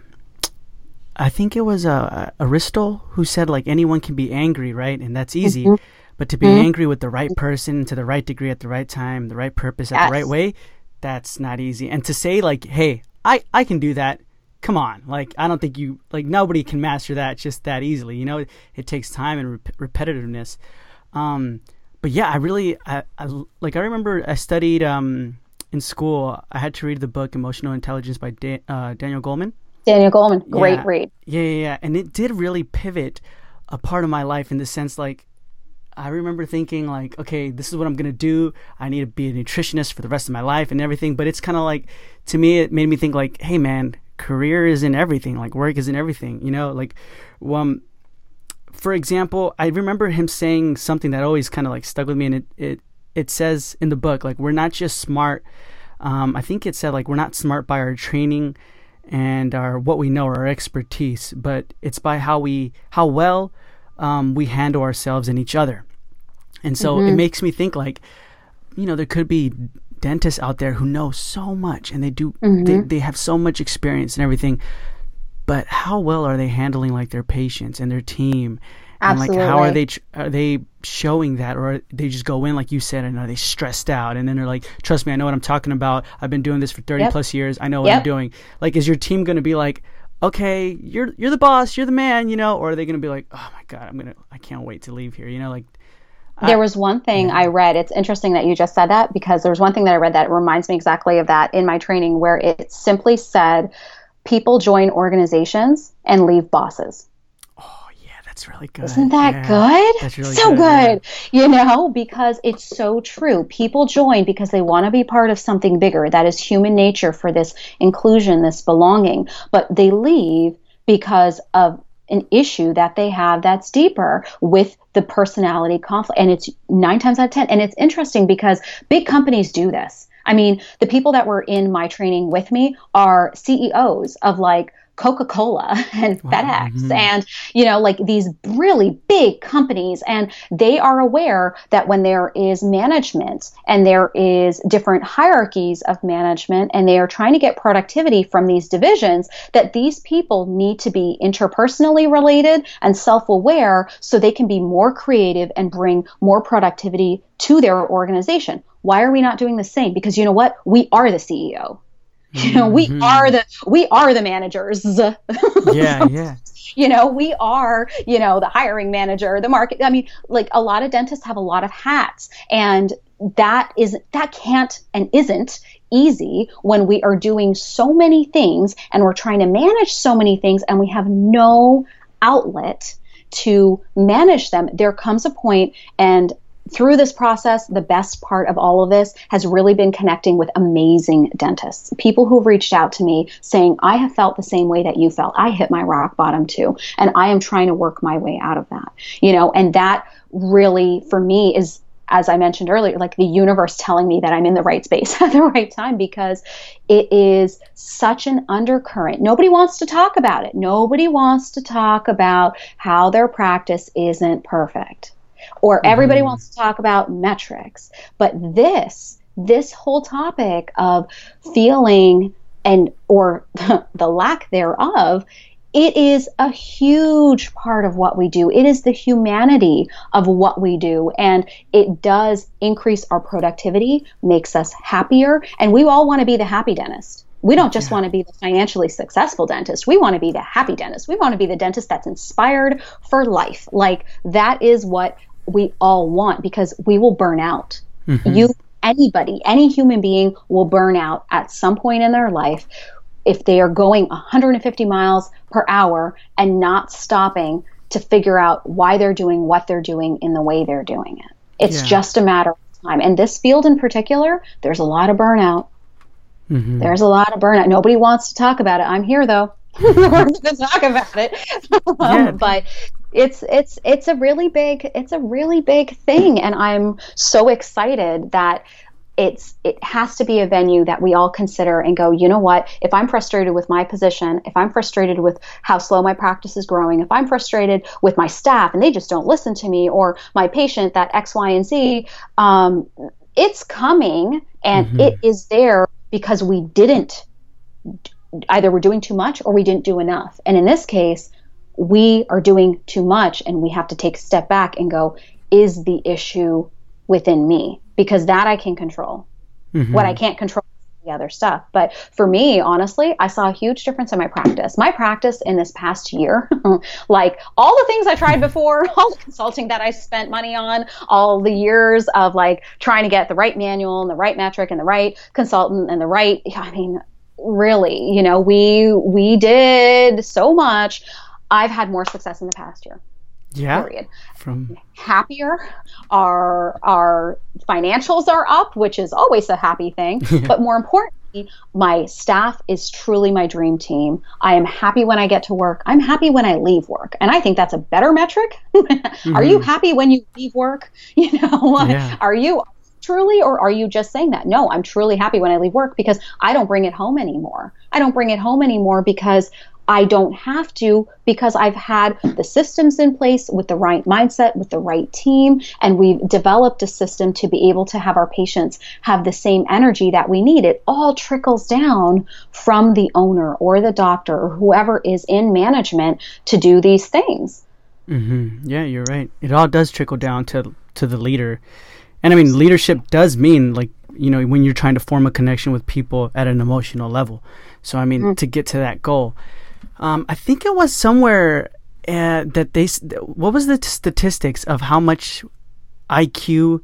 I think it was uh, Aristotle who said like anyone can be angry, right? And that's easy. Mm-hmm. But to be mm-hmm. angry with the right person, to the right degree, at the right time, the right purpose, yes. at the right way, that's not easy. And to say like, hey, I, I can do that. Come on. Like, I don't think you, like nobody can master that just that easily. You know, it, it takes time and rep- repetitiveness. Um, but yeah, I really, I, I, like, I remember I studied, um, in school, I had to read the book Emotional Intelligence by da- uh, Daniel Goleman. Daniel Goleman, great yeah. read. Yeah, yeah, yeah. And it did really pivot a part of my life in the sense, like, I remember thinking, like, okay, this is what I'm going to do. I need to be a nutritionist for the rest of my life and everything. But it's kind of like, to me, it made me think, like, hey, man, career isn't everything. Like, work isn't everything. You know, like, um, for example, I remember him saying something that always kind of, like, stuck with me. And it, it It says in the book, like, we're not just smart. Um, I think it said, like, we're not smart by our training and our what we know, our expertise, but it's by how we, how well um, we handle ourselves and each other. And so mm-hmm. it makes me think, like, you know, there could be dentists out there who know so much and they do, mm-hmm. they, they have so much experience and everything. but how well are they handling like their patients and their team? Absolutely. And like, how are they are they showing that, or they just go in like you said, and are they stressed out? And then they're like, "Trust me, I know what I'm talking about. I've been doing this for thirty yep. plus years. I know what yep. I'm doing." Like, is your team going to be like, "Okay, you're you're the boss, you're the man," you know, or are they going to be like, "Oh my God, I'm gonna, I can't wait to leave here," you know, like. There was one thing I read. It's interesting that you just said that, because there was one thing that I read that reminds me exactly of that in my training, where it simply said, people join organizations and leave bosses. Oh, yeah, that's really good. Isn't that yeah, good? That's really so good. good. Yeah. You know, because it's so true. People join because they want to be part of something bigger. That is human nature for this inclusion, this belonging. But they leave because of an issue that they have that's deeper with the personality conflict. And it's nine times out of ten. And it's interesting because big companies do this. I mean, the people that were in my training with me are C E Os of like Coca-Cola and wow. FedEx mm-hmm. and, you know, like these really big companies. And they are aware that when there is management and there is different hierarchies of management, and they are trying to get productivity from these divisions, that these people need to be interpersonally related and self-aware so they can be more creative and bring more productivity to their organization. Why are we not doing the same? Because you know what? We are the C E O. You know, we mm-hmm. are the we are the managers. Yeah, yeah. You know, we are, you know, the hiring manager, the market. I mean, like a lot of dentists have a lot of hats, and that is that can't and isn't easy when we are doing so many things and we're trying to manage so many things and we have no outlet to manage them. There comes a point, and through this process, the best part of all of this has really been connecting with amazing dentists, people who've reached out to me saying, I have felt the same way that you felt. I hit my rock bottom too, and I am trying to work my way out of that. You know, and that really, for me, is, as I mentioned earlier, like the universe telling me that I'm in the right space at the right time, because it is such an undercurrent. Nobody wants to talk about it. Nobody wants to talk about how their practice isn't perfect. Or everybody mm-hmm. wants to talk about metrics. But this, this whole topic of feeling and or the lack thereof, it is a huge part of what we do. It is the humanity of what we do. And it does increase our productivity, makes us happier. And we all want to be the happy dentist. We don't just yeah. want to be the financially successful dentist. We want to be the happy dentist. We want to be the dentist that's inspired for life. Like, that is what we all want, because we will burn out. Mm-hmm. You, anybody, any human being will burn out at some point in their life if they are going one hundred fifty miles per hour and not stopping to figure out why they're doing what they're doing in the way they're doing it. It's yeah. just a matter of time. And this field in particular, there's a lot of burnout. Mm-hmm. There's a lot of burnout. Nobody wants to talk about it. I'm here though. We're going to talk about it. um, yeah. But it's it's it's a really big it's a really big thing, and I'm so excited that it's it has to be a venue that we all consider and go, you know what, if I'm frustrated with my position, if I'm frustrated with how slow my practice is growing, if I'm frustrated with my staff and they just don't listen to me, or my patient that X, Y, and Z, um, it's coming, and mm-hmm. it is there because we didn't, either we're doing too much or we didn't do enough. And in this case, we are doing too much, and we have to take a step back and go, is the issue within me? Because that I can control. Mm-hmm. What I can't control is the other stuff. But for me, honestly, I saw a huge difference in my practice. My practice in this past year, like all the things I tried before, all the consulting that I spent money on, all the years of like trying to get the right manual and the right metric and the right consultant and the right, I mean, really, you know, we we did so much. I've had more success in the past year. Yeah. Period. From happier, our our financials are up, which is always a happy thing. But more importantly, my staff is truly my dream team. I am happy when I get to work. I'm happy when I leave work. And I think that's a better metric. Mm-hmm. Are you happy when you leave work? You know, yeah. Are you truly, or are you just saying that? No, I'm truly happy when I leave work, because I don't bring it home anymore. I don't bring it home anymore because I don't have to because I've had the systems in place with the right mindset, with the right team, and we've developed a system to be able to have our patients have the same energy that we need. It all trickles down from the owner or the doctor or whoever is in management to do these things. Mm-hmm. Yeah, you're right. It all does trickle down to to the leader. And I mean, leadership does mean, like, you know, when you're trying to form a connection with people at an emotional level. So, I mean, mm-hmm. to get to that goal. Um, I think it was somewhere uh, that they, what was the t- statistics of how much I Q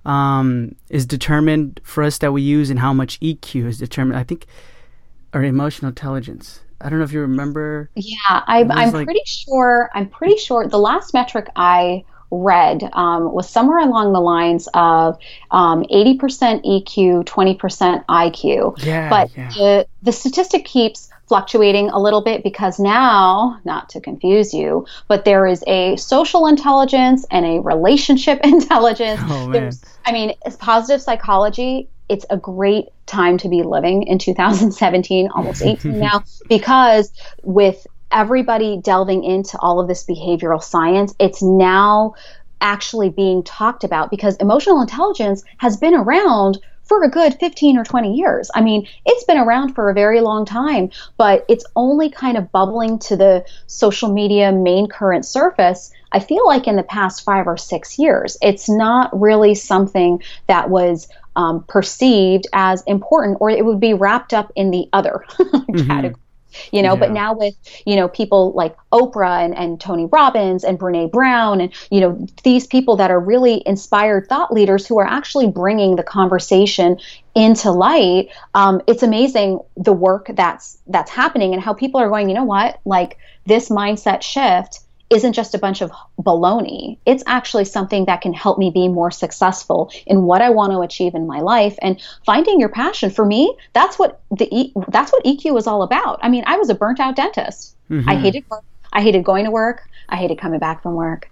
um, is determined for us that we use and how much E Q is determined, I think, or emotional intelligence. I don't know if you remember. Yeah, I, I'm like, pretty sure, I'm pretty sure the last metric I read um, was somewhere along the lines of um, eighty percent E Q, twenty percent I Q. Yeah, but yeah. The, the statistic keeps fluctuating a little bit because now, not to confuse you, but there is a social intelligence and a relationship intelligence. Oh, man. There's, I mean, it's positive psychology. It's a great time to be living in two thousand seventeen, almost eighteen now, because with everybody delving into all of this behavioral science, it's now actually being talked about because emotional intelligence has been around for a good fifteen or twenty years. I mean, it's been around for a very long time, but it's only kind of bubbling to the social media main current surface, I feel like in the past five or six years. It's not really something that was um, perceived as important, or it would be wrapped up in the other mm-hmm. category. You know, yeah. But now with, you know, people like Oprah and, and Tony Robbins and Brene Brown and, you know, these people that are really inspired thought leaders who are actually bringing the conversation into light, um, it's amazing the work that's that's happening and how people are going, you know what, like this mindset shift isn't just a bunch of baloney. It's actually something that can help me be more successful in what I want to achieve in my life. And finding your passion, for me, that's what the e- that's what E Q is all about. I mean, I was a burnt out dentist. Mm-hmm. I hated work. I hated going to work. I hated coming back from work.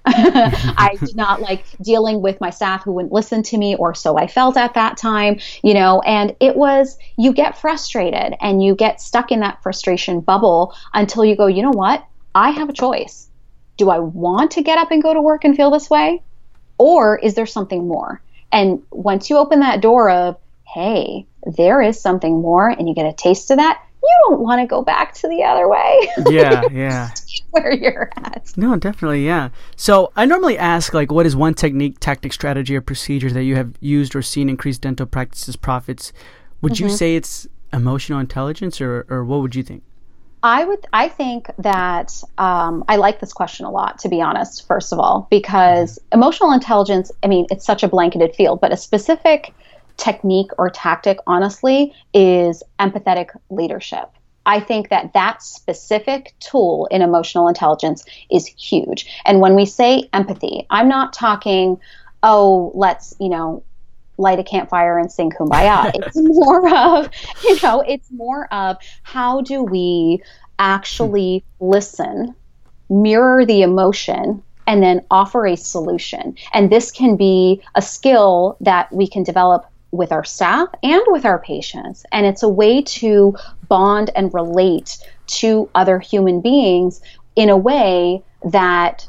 I did not like dealing with my staff who wouldn't listen to me, or so I felt at that time, you know, and it was, you get frustrated and you get stuck in that frustration bubble until you go, you know what? I have a choice. Do I want to get up and go to work and feel this way? Or is there something more? And once you open that door of, hey, there is something more, and you get a taste of that, you don't want to go back to the other way. Yeah, yeah. Where you're at. No, definitely, yeah. So I normally ask, like, what is one technique, tactic, strategy, or procedure that you have used or seen increase dental practices profits? Would mm-hmm. you say it's emotional intelligence, or, or what would you think? I would. I think that um, I like this question a lot, to be honest, first of all, because emotional intelligence, I mean, it's such a blanketed field, but a specific technique or tactic, honestly, is empathetic leadership. I think that that specific tool in emotional intelligence is huge. And when we say empathy, I'm not talking, oh, let's, you know, light a campfire and sing Kumbaya. It's more of, you know, it's more of how do we actually listen, mirror the emotion, and then offer a solution. And this can be a skill that we can develop with our staff and with our patients. And it's a way to bond and relate to other human beings in a way that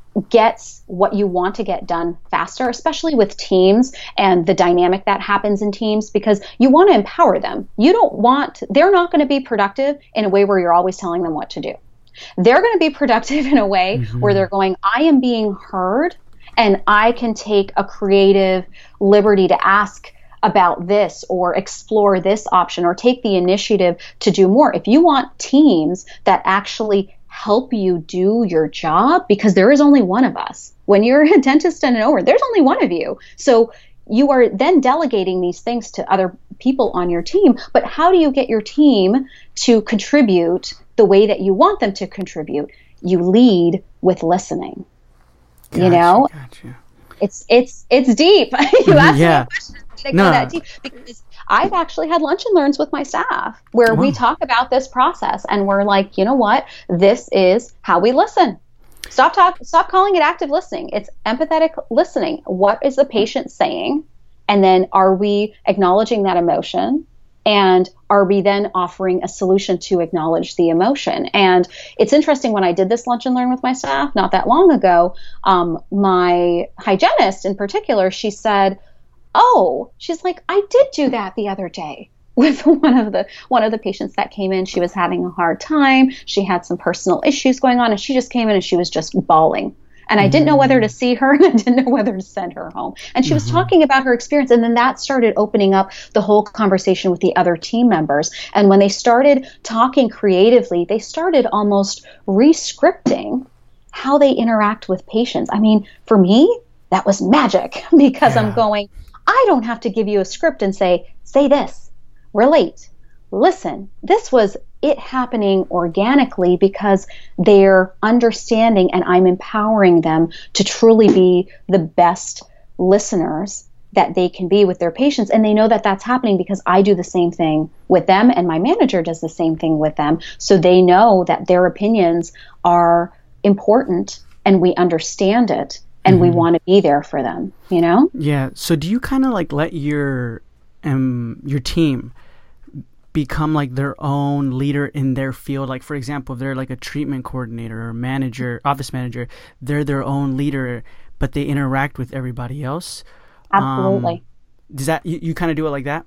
gets what you want to get done faster, especially with teams and the dynamic that happens in teams, because you want to empower them. You don't want, they're not going to be productive in a way where you're always telling them what to do. They're going to be productive in a way mm-hmm. where they're going, I am being heard, and I can take a creative liberty to ask about this or explore this option or take the initiative to do more. If you want teams that actually help you do your job, because there is only one of us. When you're a dentist and an owner, there's only one of you. So you are then delegating these things to other people on your team. But how do you get your team to contribute the way that you want them to contribute? You lead with listening. Gotcha, you know, gotcha. it's it's it's deep. You asked yeah. me a question. To no. go that deep, because I've actually had lunch and learns with my staff where wow. we talk about this process, and we're like, you know what, this is how we listen. Stop talk, stop calling it active listening. It's empathetic listening. What is the patient saying? And then are we acknowledging that emotion? And are we then offering a solution to acknowledge the emotion? And it's interesting, when I did this lunch and learn with my staff not that long ago, um, my hygienist in particular, she said, oh, she's like, I did do that the other day with one of the one of the patients that came in. She was having a hard time. She had some personal issues going on, and she just came in and she was just bawling. And I didn't know whether to see her, and I didn't know whether to send her home. And she mm-hmm. was talking about her experience. And then that started opening up the whole conversation with the other team members. And when they started talking creatively, they started almost re-scripting how they interact with patients. I mean, for me, that was magic, because yeah. I'm going, I don't have to give you a script and say, say this, relate, listen. This was it happening organically, because they're understanding and I'm empowering them to truly be the best listeners that they can be with their patients. And they know that that's happening because I do the same thing with them, and my manager does the same thing with them. So they know that their opinions are important and we understand it, and mm-hmm. we want to be there for them, you know? Yeah. So do you kind of like let your um your team become like their own leader in their field? Like, for example, if they're like a treatment coordinator or manager, office manager, they're their own leader, but they interact with everybody else. Absolutely. Um, does that, you, you kind of do it like that?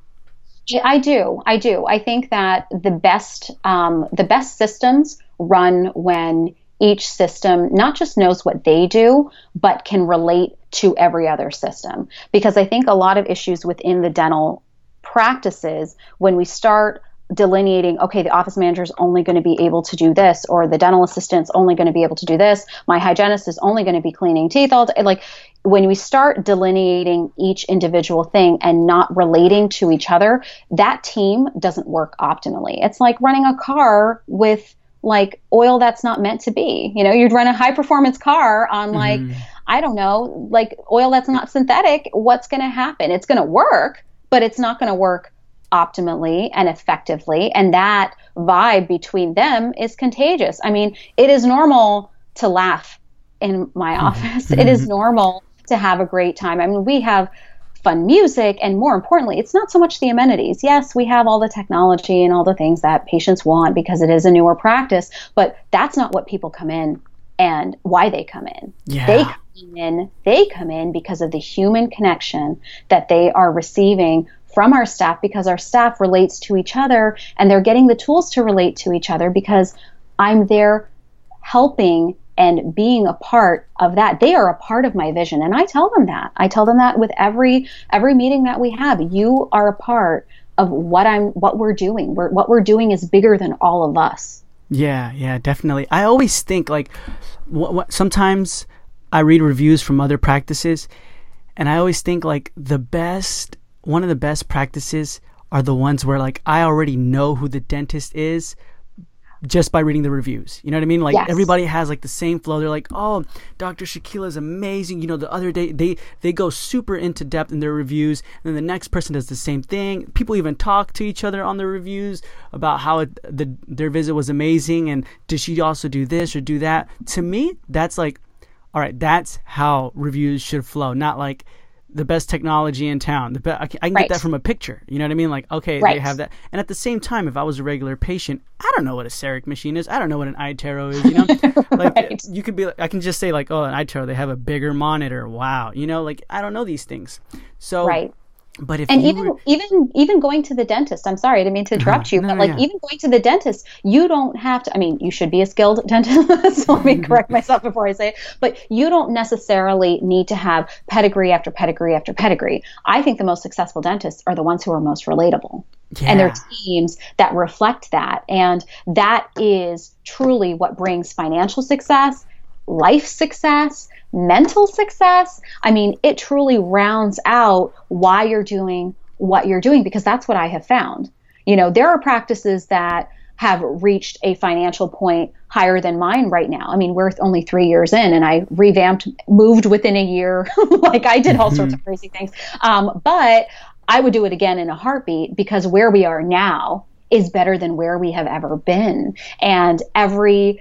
I do. I do. I think that the best, um, the best systems run when each system not just knows what they do, but can relate to every other system. Because I think a lot of issues within the dental practices, when we start delineating, okay, the office manager is only going to be able to do this, or the dental assistant's only going to be able to do this, my hygienist is only going to be cleaning teeth all day. Like, when we start delineating each individual thing and not relating to each other, that team doesn't work optimally. It's like running a car with like oil that's not meant to be. You know, you'd run a high performance car on like, mm. I don't know, like oil that's not synthetic. What's going to happen? It's going to work, but it's not going to work optimally and effectively. And that vibe between them is contagious. I mean, it is normal to laugh in my office. It is normal to have a great time. I mean, we have fun music, and more importantly, it's not so much the amenities. Yes, we have all the technology and all the things that patients want because it is a newer practice, but that's not what people come in and why they come in. Yeah. They come in, they come in because of the human connection that they are receiving from our staff, because our staff relates to each other and they're getting the tools to relate to each other because I'm there helping and being a part of that. They are a part of my vision. And I tell them that. I tell them that with every every meeting that we have. You are a part of what I'm what we're doing. We're, what we're doing is bigger than all of us. Yeah, yeah, definitely. I always think like what, what sometimes I read reviews from other practices, and I always think like the best one of the best practices are the ones where like I already know who the dentist is just by reading the reviews. You know what I mean? Like yes. Everybody has like the same flow. They're like, oh, Doctor Shakila is amazing. You know, the other day they, they go super into depth in their reviews. And then the next person does the same thing. People even talk to each other on the reviews about how it, the, their visit was amazing. And did she also do this or do that? To me, that's like, all right, that's how reviews should flow. Not like the best technology in town. The be- I can, I can right. get that from a picture. You know what I mean? Like, okay, right. they have that. And at the same time, if I was a regular patient, I don't know what a CEREC machine is. I don't know what an iTero is, you know? Like, right. you could be, I can just say like, oh, an iTero, they have a bigger monitor. Wow. You know, like, I don't know these things. So, right. But if and you even were... even even going to the dentist, I'm sorry, I didn't mean to interrupt uh-huh. you, no, but no, like yeah. even going to the dentist, you don't have to, I mean, you should be a skilled dentist, so let me correct myself before I say it, but you don't necessarily need to have pedigree after pedigree after pedigree. I think the most successful dentists are the ones who are most relatable. Yeah. And they're teams that reflect that. And that is truly what brings financial success, life success, mental success. I mean, it truly rounds out why you're doing what you're doing, because that's what I have found. You know, there are practices that have reached a financial point higher than mine right now. I mean, we're only three years in and I revamped, moved within a year. Like I did all mm-hmm. sorts of crazy things. Um, but I would do it again in a heartbeat, because where we are now is better than where we have ever been. And every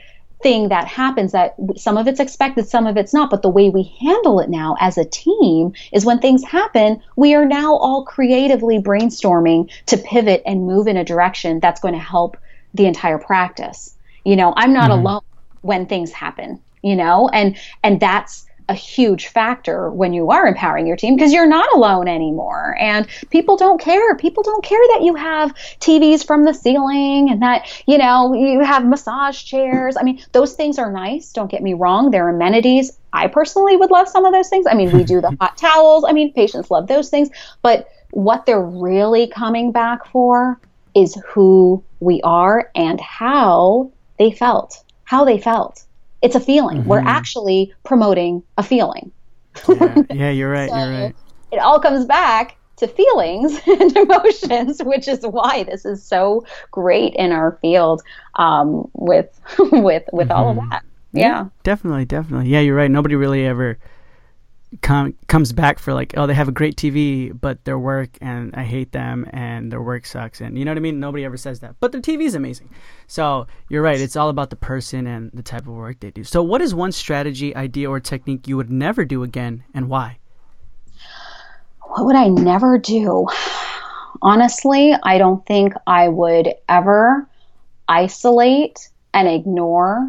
thing that happens that some of it's expected, some of it's not. But the way we handle it now as a team is when things happen, we are now all creatively brainstorming to pivot and move in a direction that's going to help the entire practice. You know, I'm not mm-hmm. alone when things happen, you know, and, and that's a huge factor when you are empowering your team, because you're not alone anymore. And people don't care. People don't care that you have T Vs from the ceiling and that, you know, you have massage chairs. I mean, those things are nice. Don't get me wrong. They're amenities. I personally would love some of those things. I mean, we do the hot towels. I mean, patients love those things. But what they're really coming back for is who we are and how they felt, how they felt. It's a feeling. Mm-hmm. We're actually promoting a feeling. Yeah, yeah you're right. So you're right. It all comes back to feelings and emotions, which is why this is so great in our field um, with with with mm-hmm. all of that. Yeah. yeah, definitely, definitely. Yeah, you're right. Nobody really ever com- comes back for like, oh, they have a great T V, but their work and I hate them and their work sucks, and you know what I mean. Nobody ever says that, but their T V is amazing. So you're right. It's all about the person and the type of work they do. So what is one strategy, idea, or technique you would never do again, and why? What would I never do? Honestly, I don't think I would ever isolate and ignore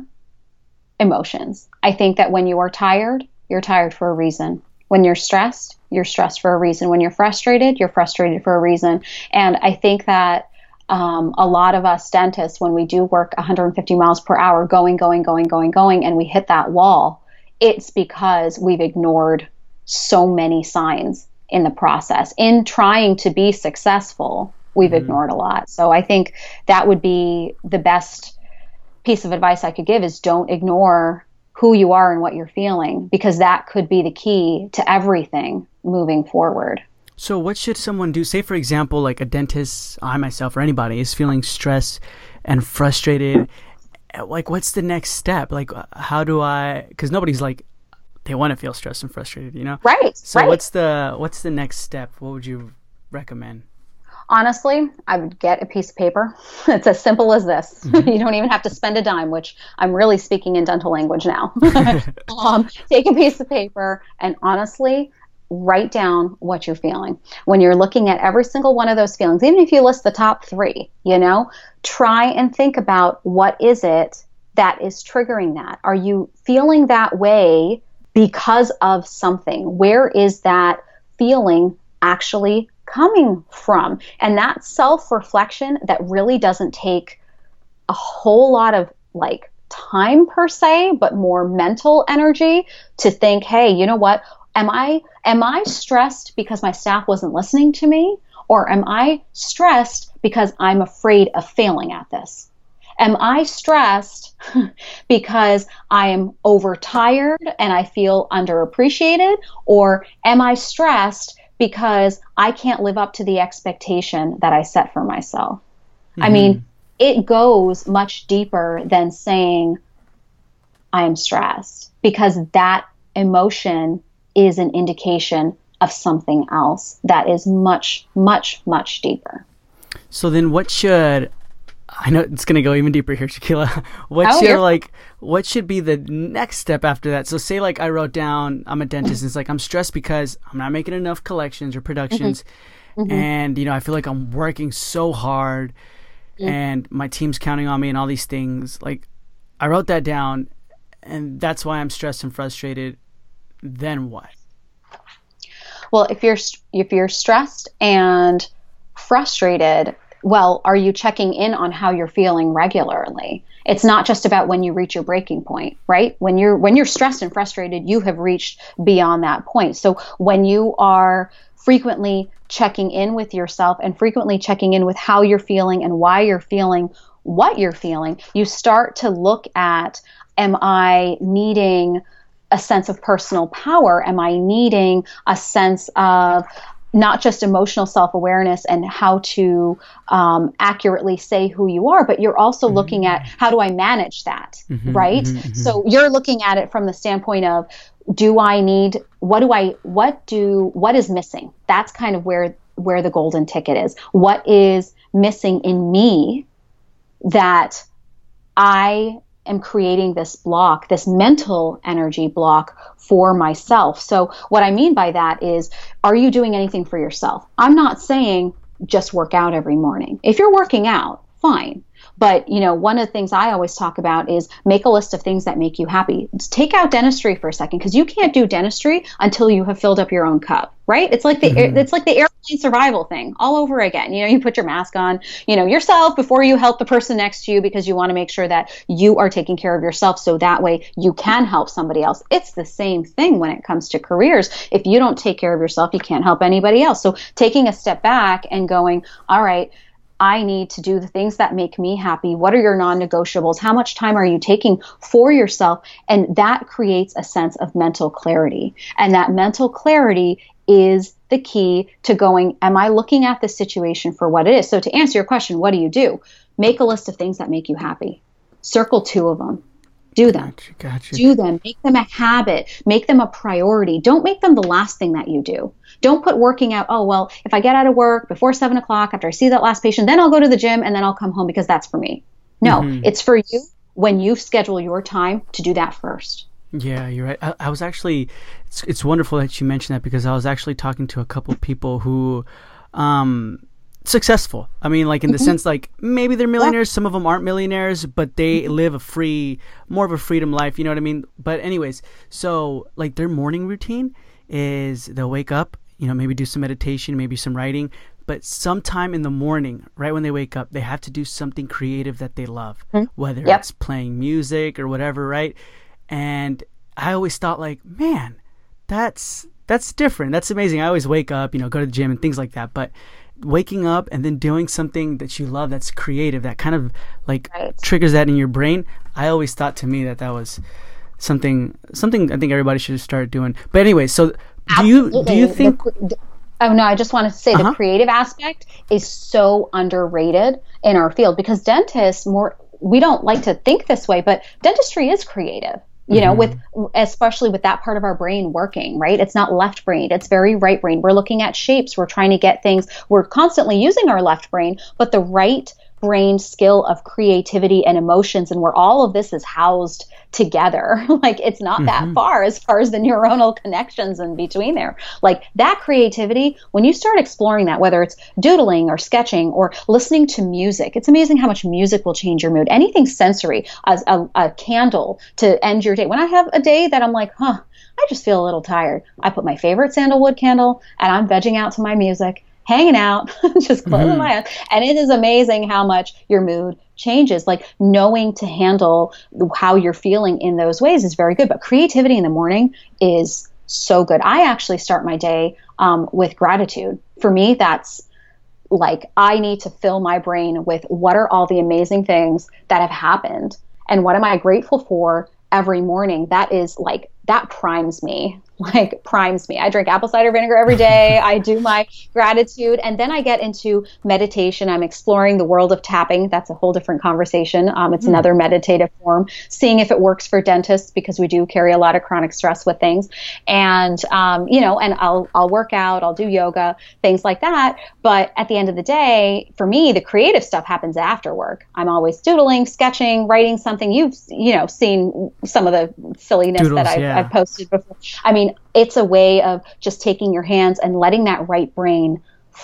emotions. I think that when you are tired, you're tired for a reason. When you're stressed, you're stressed for a reason. When you're frustrated, you're frustrated for a reason. And I think that um, a lot of us dentists, when we do work one hundred fifty miles per hour, going, going, going, going, going, and we hit that wall, it's because we've ignored so many signs in the process. In trying to be successful, we've mm-hmm. ignored a lot. So I think that would be the best piece of advice I could give, is don't ignore who you are and what you're feeling, because that could be the key to everything moving forward. So what should someone do? Say, for example, like a dentist, I myself, or anybody is feeling stressed and frustrated. Like, what's the next step? Like, how do I, because nobody's like, they want to feel stressed and frustrated, you know? Right. So right. what's the, what's the next step? What would you recommend? Honestly, I would get a piece of paper. It's as simple as this. Mm-hmm. You don't even have to spend a dime, which I'm really speaking in dental language now. um, take a piece of paper and honestly write down what you're feeling. When you're looking at every single one of those feelings, even if you list the top three, you know, try and think about what is it that is triggering that. Are you feeling that way because of something? Where is that feeling actually coming from? And that self-reflection that really doesn't take a whole lot of like time per se, but more mental energy to think, hey, you know what? Am I am I stressed because my staff wasn't listening to me? Or am I stressed because I'm afraid of failing at this? Am I stressed because I am overtired and I feel underappreciated? Or am I stressed because I can't live up to the expectation that I set for myself? Mm-hmm. I mean, it goes much deeper than saying I am stressed, because that emotion is an indication of something else that is much, much, much deeper. So then what should, I know it's going to go even deeper here, Shaquila. What oh, should you're... like, what should be the next step after that? So say like I wrote down, I'm a dentist, and it's like I'm stressed because I'm not making enough collections or productions. Mm-hmm. Mm-hmm. And, you know, I feel like I'm working so hard mm-hmm. and my team's counting on me and all these things. Like I wrote that down and that's why I'm stressed and frustrated. Then what? Well, if you're if you're stressed and frustrated, well, are you checking in on how you're feeling regularly? It's not just about when you reach your breaking point, right? When you're when you're stressed and frustrated, you have reached beyond that point. So when you are frequently checking in with yourself and frequently checking in with how you're feeling and why you're feeling what you're feeling, you start to look at, am I needing a sense of personal power? Am I needing a sense of not just emotional self-awareness and how to um, accurately say who you are, but you're also mm-hmm. looking at how do I manage that, mm-hmm, right? Mm-hmm, mm-hmm. So you're looking at it from the standpoint of, do I need, what do I, what do, what is missing? That's kind of where, where the golden ticket is. What is missing in me that I am creating this block, this mental energy block for myself. So what I mean by that is, are you doing anything for yourself? I'm not saying just work out every morning. If you're working out, fine. But, you know, one of the things I always talk about is make a list of things that make you happy. Take out dentistry for a second, because you can't do dentistry until you have filled up your own cup, right? It's like the mm-hmm. it's like the airplane survival thing all over again. You know, you put your mask on, you know, yourself before you help the person next to you, because you want to make sure that you are taking care of yourself, so that way you can help somebody else. It's the same thing when it comes to careers. If you don't take care of yourself, you can't help anybody else. So taking a step back and going, all right, I need to do the things that make me happy. What are your non-negotiables? How much time are you taking for yourself? And that creates a sense of mental clarity. And that mental clarity is the key to going, am I looking at the situation for what it is? So to answer your question, what do you do? Make a list of things that make you happy. Circle two of them. Do them. Gotcha, gotcha. Do them. Make them a habit. Make them a priority. Don't make them the last thing that you do. Don't put working out, oh, well, if I get out of work before seven o'clock, after I see that last patient, then I'll go to the gym and then I'll come home because that's for me. No, mm-hmm. It's for you when you schedule your time to do that first. Yeah, you're right. I, I was actually, it's, it's wonderful that you mentioned that, because I was actually talking to a couple people who, um, successful. I mean, like in the mm-hmm. sense, like maybe they're millionaires, yeah. Some of them aren't millionaires, but they live a free, more of a freedom life. You know what I mean? But anyways, so like their morning routine is they'll wake up, you know, maybe do some meditation, maybe some writing, but sometime in the morning, right when they wake up, they have to do something creative that they love, mm-hmm. whether yep. it's playing music or whatever, right? And I always thought, like, man, that's that's different. That's amazing. I always wake up, you know, go to the gym and things like that, but waking up and then doing something that you love, that's creative, that kind of like right. triggers that in your brain. I always thought, to me, that that was something something I think everybody should start doing. But anyway, so do Absolutely. you do you think the, oh no I just wanted to say uh-huh. the creative aspect is so underrated in our field, because dentists, more we don't like to think this way, but dentistry is creative. You know, mm-hmm. with, especially with that part of our brain working, right? It's not left brain. It's very right brain. We're looking at shapes. We're trying to get things. We're constantly using our left brain, but the right brain skill of creativity and emotions, and where all of this is housed together. Like, it's not mm-hmm. that far as far as the neuronal connections in between there. Like, that creativity, when you start exploring that, whether it's doodling or sketching or listening to music, it's amazing how much music will change your mood. Anything sensory, as a, a candle to end your day. When I have a day that I'm like, huh, I just feel a little tired, I put my favorite sandalwood candle and I'm vegging out to my music, hanging out, just closing mm-hmm. my eyes. And it is amazing how much your mood changes. Like, knowing to handle how you're feeling in those ways is very good. But creativity in the morning is so good. I actually start my day um, with gratitude. For me, that's like, I need to fill my brain with what are all the amazing things that have happened and what am I grateful for every morning. That is like, that primes me. Like primes me. I drink apple cider vinegar every day. I do my gratitude. And then I get into meditation. I'm exploring the world of tapping. That's a whole different conversation. Um, it's mm. another meditative form, seeing if it works for dentists, because we do carry a lot of chronic stress with things. And, um, you know, and I'll, I'll work out, I'll do yoga, things like that. But at the end of the day, for me, the creative stuff happens after work. I'm always doodling, sketching, writing something. You've, you know, seen some of the silliness Doodles, that I've, yeah. I've posted before. I mean, it's a way of just taking your hands and letting that right brain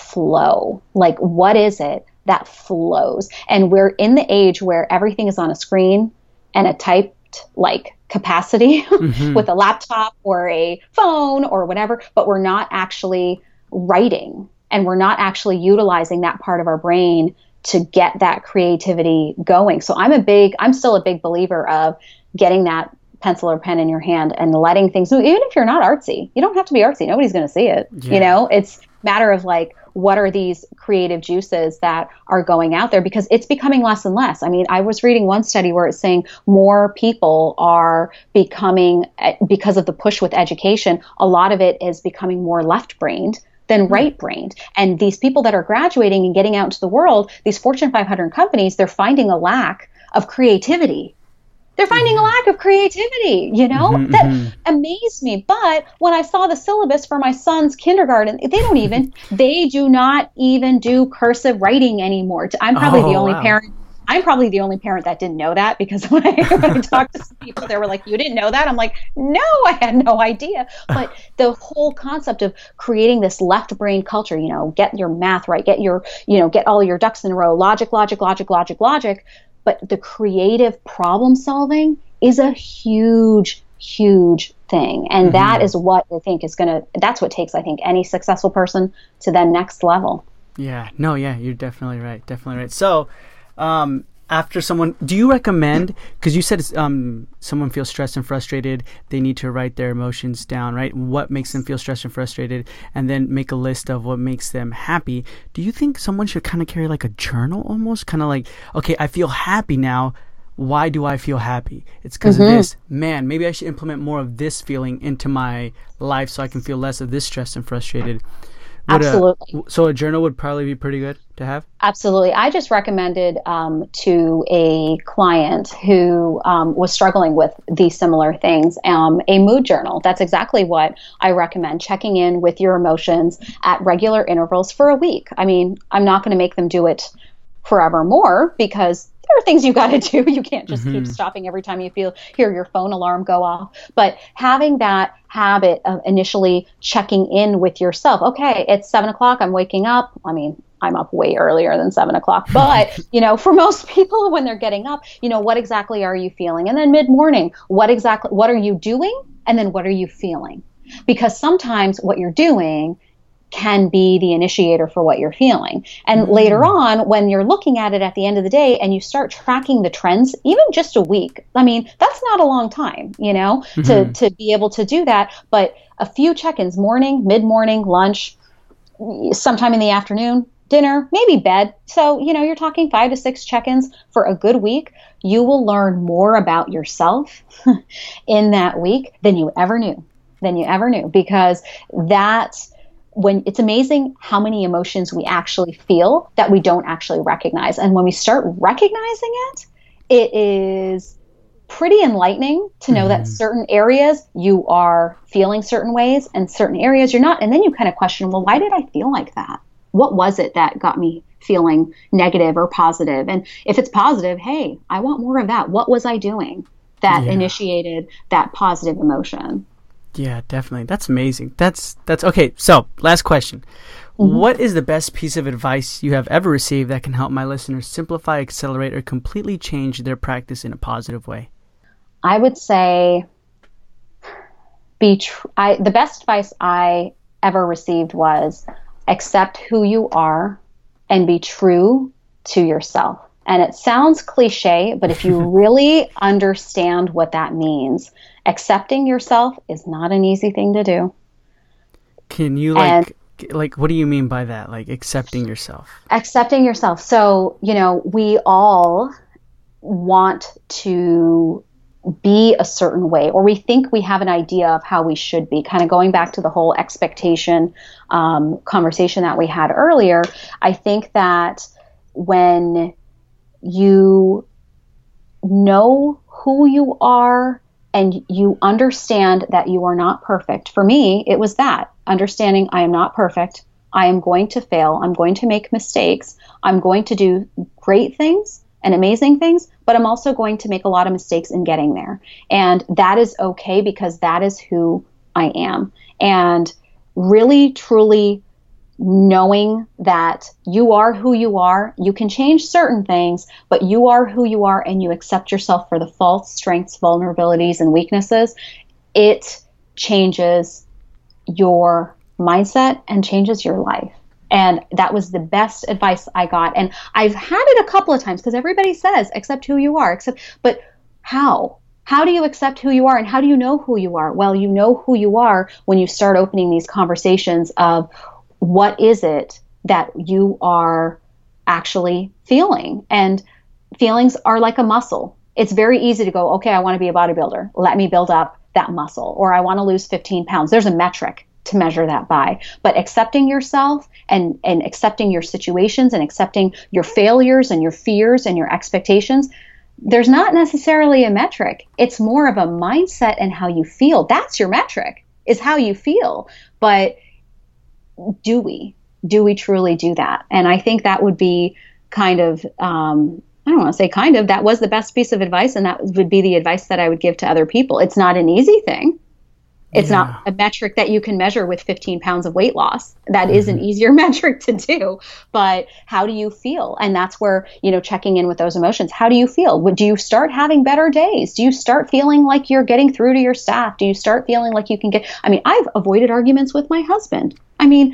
flow. Like, what is it that flows? And we're in the age where everything is on a screen and a typed like capacity mm-hmm. with a laptop or a phone or whatever, but we're not actually writing, and we're not actually utilizing that part of our brain to get that creativity going. So I'm a big, I'm still a big believer of getting that pencil or pen in your hand and letting things move. Even if you're not artsy, you don't have to be artsy. Nobody's going to see it. Yeah. You know, it's a matter of like, what are these creative juices that are going out there? Because it's becoming less and less. I mean, I was reading one study where it's saying more people are becoming, because of the push with education, a lot of it is becoming more left-brained than right-brained. And these people that are graduating and getting out into the world, these Fortune five hundred companies, they're finding a lack of creativity. They're finding a lack of creativity, you know, mm-hmm, that mm-hmm. amazed me. But when I saw the syllabus for my son's kindergarten, they don't even, they do not even do cursive writing anymore. I'm probably oh, the only wow. parent I'm probably the only parent that didn't know that, because when I, when I talked to some people, they were like, you didn't know that? I'm like, no, I had no idea. But the whole concept of creating this left brain culture, you know, get your math right, get your, you know, get all your ducks in a row, logic, logic, logic, logic, logic. But the creative problem solving is a huge, huge thing. And mm-hmm. that is what I think is going to, that's what takes, I think, any successful person to the next level. Yeah, no, yeah, you're definitely right. Definitely right. So, um, after someone, do you recommend, because you said um, someone feels stressed and frustrated, they need to write their emotions down, right? What makes them feel stressed and frustrated, and then make a list of what makes them happy. Do you think someone should kind of carry like a journal almost? Kind of like, okay, I feel happy now. Why do I feel happy? It's because mm-hmm. of this. Man, maybe I should implement more of this feeling into my life so I can feel less of this stressed and frustrated. Would Absolutely. A, so a journal would probably be pretty good to have? Absolutely. I just recommended um, to a client who um, was struggling with these similar things, um, a mood journal. That's exactly what I recommend, checking in with your emotions at regular intervals for a week. I mean, I'm not going to make them do it forevermore, because there are things you got to do. You can't just mm-hmm. keep stopping every time you feel hear your phone alarm go off. But having that habit of initially checking in with yourself. Okay, it's seven o'clock. I'm waking up. I mean, I'm up way earlier than seven o'clock. But, you know, for most people, when they're getting up, you know, what exactly are you feeling? And then mid-morning, what exactly, what are you doing? And then what are you feeling? Because sometimes what you're doing can be the initiator for what you're feeling. And mm. later on, when you're looking at it at the end of the day and you start tracking the trends, even just a week, I mean, that's not a long time, you know, mm-hmm. to, to be able to do that. But a few check-ins, morning, mid-morning, lunch, sometime in the afternoon, dinner, maybe bed. So, you know, you're talking five to six check-ins for a good week. You will learn more about yourself in that week than you ever knew, than you ever knew, because that's, when it's amazing how many emotions we actually feel that we don't actually recognize. And when we start recognizing it, it is pretty enlightening to know mm-hmm. that certain areas you are feeling certain ways and certain areas you're not. And then you kind of question, well, why did I feel like that? What was it that got me feeling negative or positive? And if it's positive, hey, I want more of that. What was I doing that yeah. initiated that positive emotion? Yeah, definitely. That's amazing. That's that's okay. So, last question. Mm-hmm. What is the best piece of advice you have ever received that can help my listeners simplify, accelerate, or completely change their practice in a positive way? I would say be tr- I the best advice I ever received was accept who you are and be true to yourself. And it sounds cliche, but if you really understand what that means, accepting yourself is not an easy thing to do. Can you like, and, like, what do you mean by that? Like accepting yourself? Accepting yourself. So, you know, we all want to be a certain way, or we think we have an idea of how we should be, kind of going back to the whole expectation um, conversation that we had earlier. I think that when you know who you are and you understand that you are not perfect. For me, it was that understanding I am not perfect. I am going to fail. I'm going to make mistakes. I'm going to do great things and amazing things, but I'm also going to make a lot of mistakes in getting there. And that is okay, because that is who I am. And really, truly knowing that you are who you are, you can change certain things, but you are who you are, and you accept yourself for the faults, strengths, vulnerabilities, and weaknesses, it changes your mindset and changes your life. And that was the best advice I got. And I've had it a couple of times, because everybody says, accept who you are, accept, but how? How do you accept who you are, and how do you know who you are? Well, you know who you are when you start opening these conversations of, what is it that you are actually feeling? And feelings are like a muscle. It's very easy to go, okay, I want to be a bodybuilder. Let me build up that muscle. Or I want to lose fifteen pounds. There's a metric to measure that by. But accepting yourself and, and accepting your situations and accepting your failures and your fears and your expectations, there's not necessarily a metric. It's more of a mindset and how you feel. That's your metric, is how you feel. But do we? Do we truly do that? And I think that would be kind of, um, I don't want to say kind of, that was the best piece of advice. And that would be the advice that I would give to other people. It's not an easy thing. It's yeah. not a metric that you can measure with fifteen pounds of weight loss. That mm-hmm. is an easier metric to do. But how do you feel? And that's where, you know, checking in with those emotions. How do you feel? Do you start having better days? Do you start feeling like you're getting through to your staff? Do you start feeling like you can get, I mean, I've avoided arguments with my husband. I mean,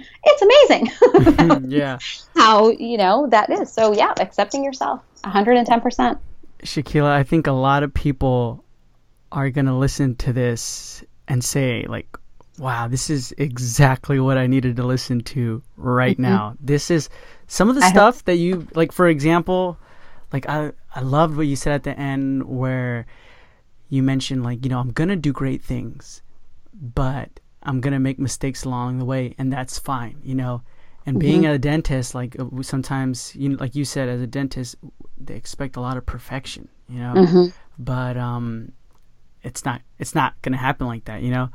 it's amazing. yeah. How, you know, that is. So yeah, accepting yourself one hundred ten percent. Shaquila, I think a lot of people are going to listen to this and say like, wow, this is exactly what I needed to listen to right mm-hmm. now. This is some of the I stuff hope- that you, like, for example, like I, I loved what you said at the end where you mentioned like, you know, I'm going to do great things, but I'm going to make mistakes along the way, and that's fine, you know. And being mm-hmm. a dentist, like sometimes, you know, like you said, as a dentist, they expect a lot of perfection, you know. Mm-hmm. But um, it's not it's not going to happen like that, you know.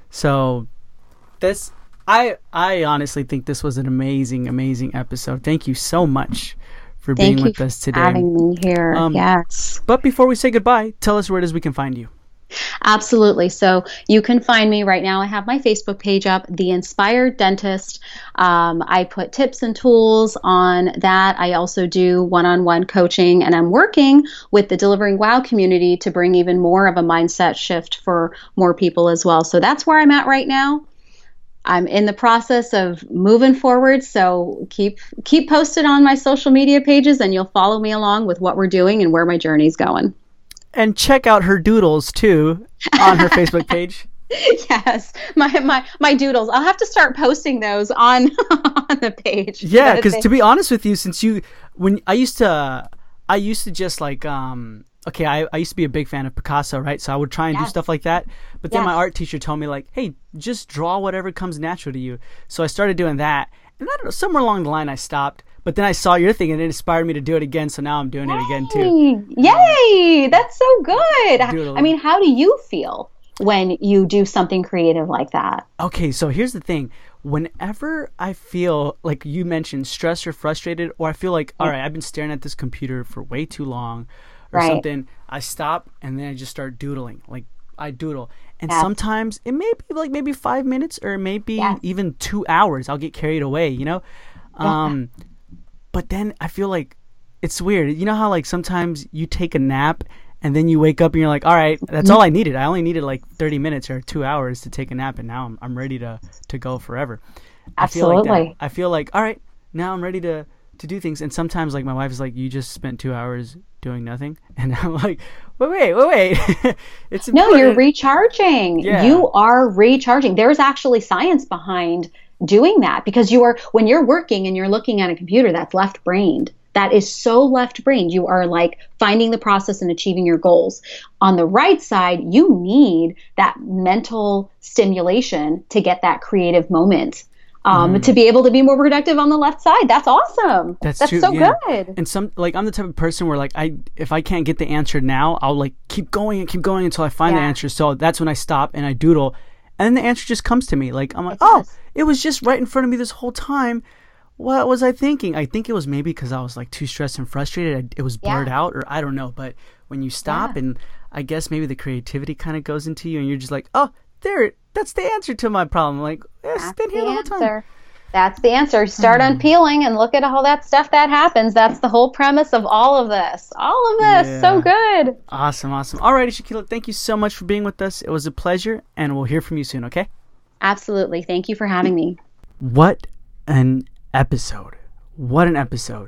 So this, I I honestly think this was an amazing, amazing episode. Thank you so much for Thank being with us today. Thank you for having me here. Um, yes. But before we say goodbye, tell us where it is we can find you. Absolutely. So you can find me right now. I have my Facebook page up, The Inspired Dentist. Um, I put tips and tools on that. I also do one-on-one coaching, and I'm working with the Delivering Wow community to bring even more of a mindset shift for more people as well. So that's where I'm at right now. I'm in the process of moving forward, so keep keep posted on my social media pages, and you'll follow me along with what we're doing and where my journey's going. And check out her doodles, too, on her Facebook page. Yes, my, my my doodles. I'll have to start posting those on on the page. Yeah, because to be honest with you, since you, when I used to, I used to just like, um, okay, I, I used to be a big fan of Picasso, right? So I would try and yes. do stuff like that. But then yes. my art teacher told me like, hey, just draw whatever comes natural to you. So I started doing that. And I don't know, somewhere along the line I stopped. But then I saw your thing and it inspired me to do it again. So now I'm doing Yay. it again too. Yay! That's so good. Doodle. I mean, how do you feel when you do something creative like that? Okay, so here's the thing. Whenever I feel like you mentioned stressed or frustrated, or I feel like, all right, I've been staring at this computer for way too long or right. something, I stop and then I just start doodling. Like I doodle. And yes. sometimes it may be like maybe five minutes or maybe yes. even two hours. I'll get carried away, you know? Yeah. Um, but then I feel like it's weird. You know how like sometimes you take a nap and then you wake up and you're like, all right, that's all I needed. I only needed like thirty minutes or two hours to take a nap, and now I'm I'm ready to, to go forever. Absolutely. I feel like that. I feel like, all right, now I'm ready to, to do things. And sometimes like my wife is like, you just spent two hours doing nothing. And I'm like, wait, wait, wait, wait. It's no, you're recharging. Yeah. You are recharging. There's actually science behind doing that, because you are, when you're working and you're looking at a computer, that's left brained. That is so left brained. You are like finding the process and achieving your goals. On the right side, you need that mental stimulation to get that creative moment. Um, mm. to be able to be more productive on the left side. That's awesome. That's, That's true, so yeah. good. And some, like, I'm the type of person where like I, if I can't get the answer now, I'll like keep going and keep going until I find yeah. the answer. So that's when I stop and I doodle. And then the answer just comes to me. Like, I'm like, oh, it was just right in front of me this whole time. What was I thinking? I think it was maybe because I was like too stressed and frustrated. I, it was blurred yeah. out, or I don't know. But when you stop, yeah. and I guess maybe the creativity kind of goes into you, and you're just like, oh, there, that's the answer to my problem. I'm like, eh, it's been here the whole time. That's the answer. Start mm. unpeeling and look at all that stuff that happens. That's the whole premise of all of this. All of this. Yeah. So good. Awesome, awesome. All righty, Shaquila, thank you so much for being with us. It was a pleasure, and we'll hear from you soon, okay? Absolutely. Thank you for having me. What an episode. What an episode.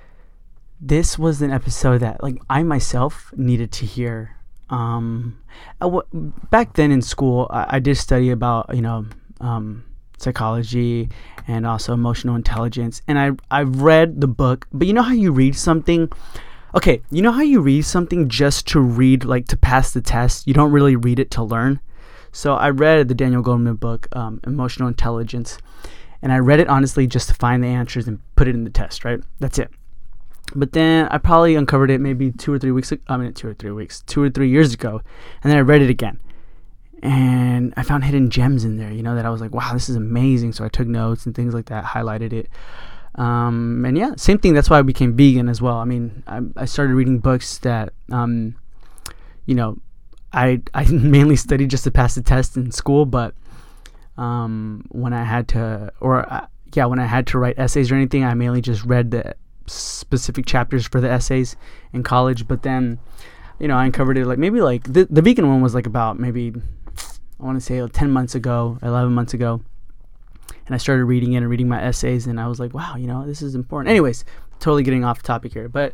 This was an episode that, like, I myself needed to hear. Um, back then in school, I, I did study about, you know, um, psychology and also emotional intelligence, and I I read the book. But you know how you read something, okay, you know how you read something just to read, like to pass the test? You don't really read it to learn. So I read the Daniel Goleman book, um, Emotional Intelligence, and I read it honestly just to find the answers and put it in the test, right? That's it. But then I probably uncovered it maybe two or three weeks ago, I mean two or three weeks two or three years ago, and then I read it again. And I found hidden gems in there, you know, that I was like, wow, this is amazing. So I took notes and things like that, highlighted it. Um, and yeah, same thing. That's why I became vegan as well. I mean, I, I started reading books that, um, you know, I I mainly studied just to pass the test in school, but um, when I had to, or uh, yeah, when I had to write essays or anything, I mainly just read the specific chapters for the essays in college. But then, you know, I uncovered it like maybe like the the vegan one was like about maybe I want to say like ten months ago, eleven months ago. And I started reading it and reading my essays, and I was like, wow, you know, this is important. Anyways, totally getting off topic here. But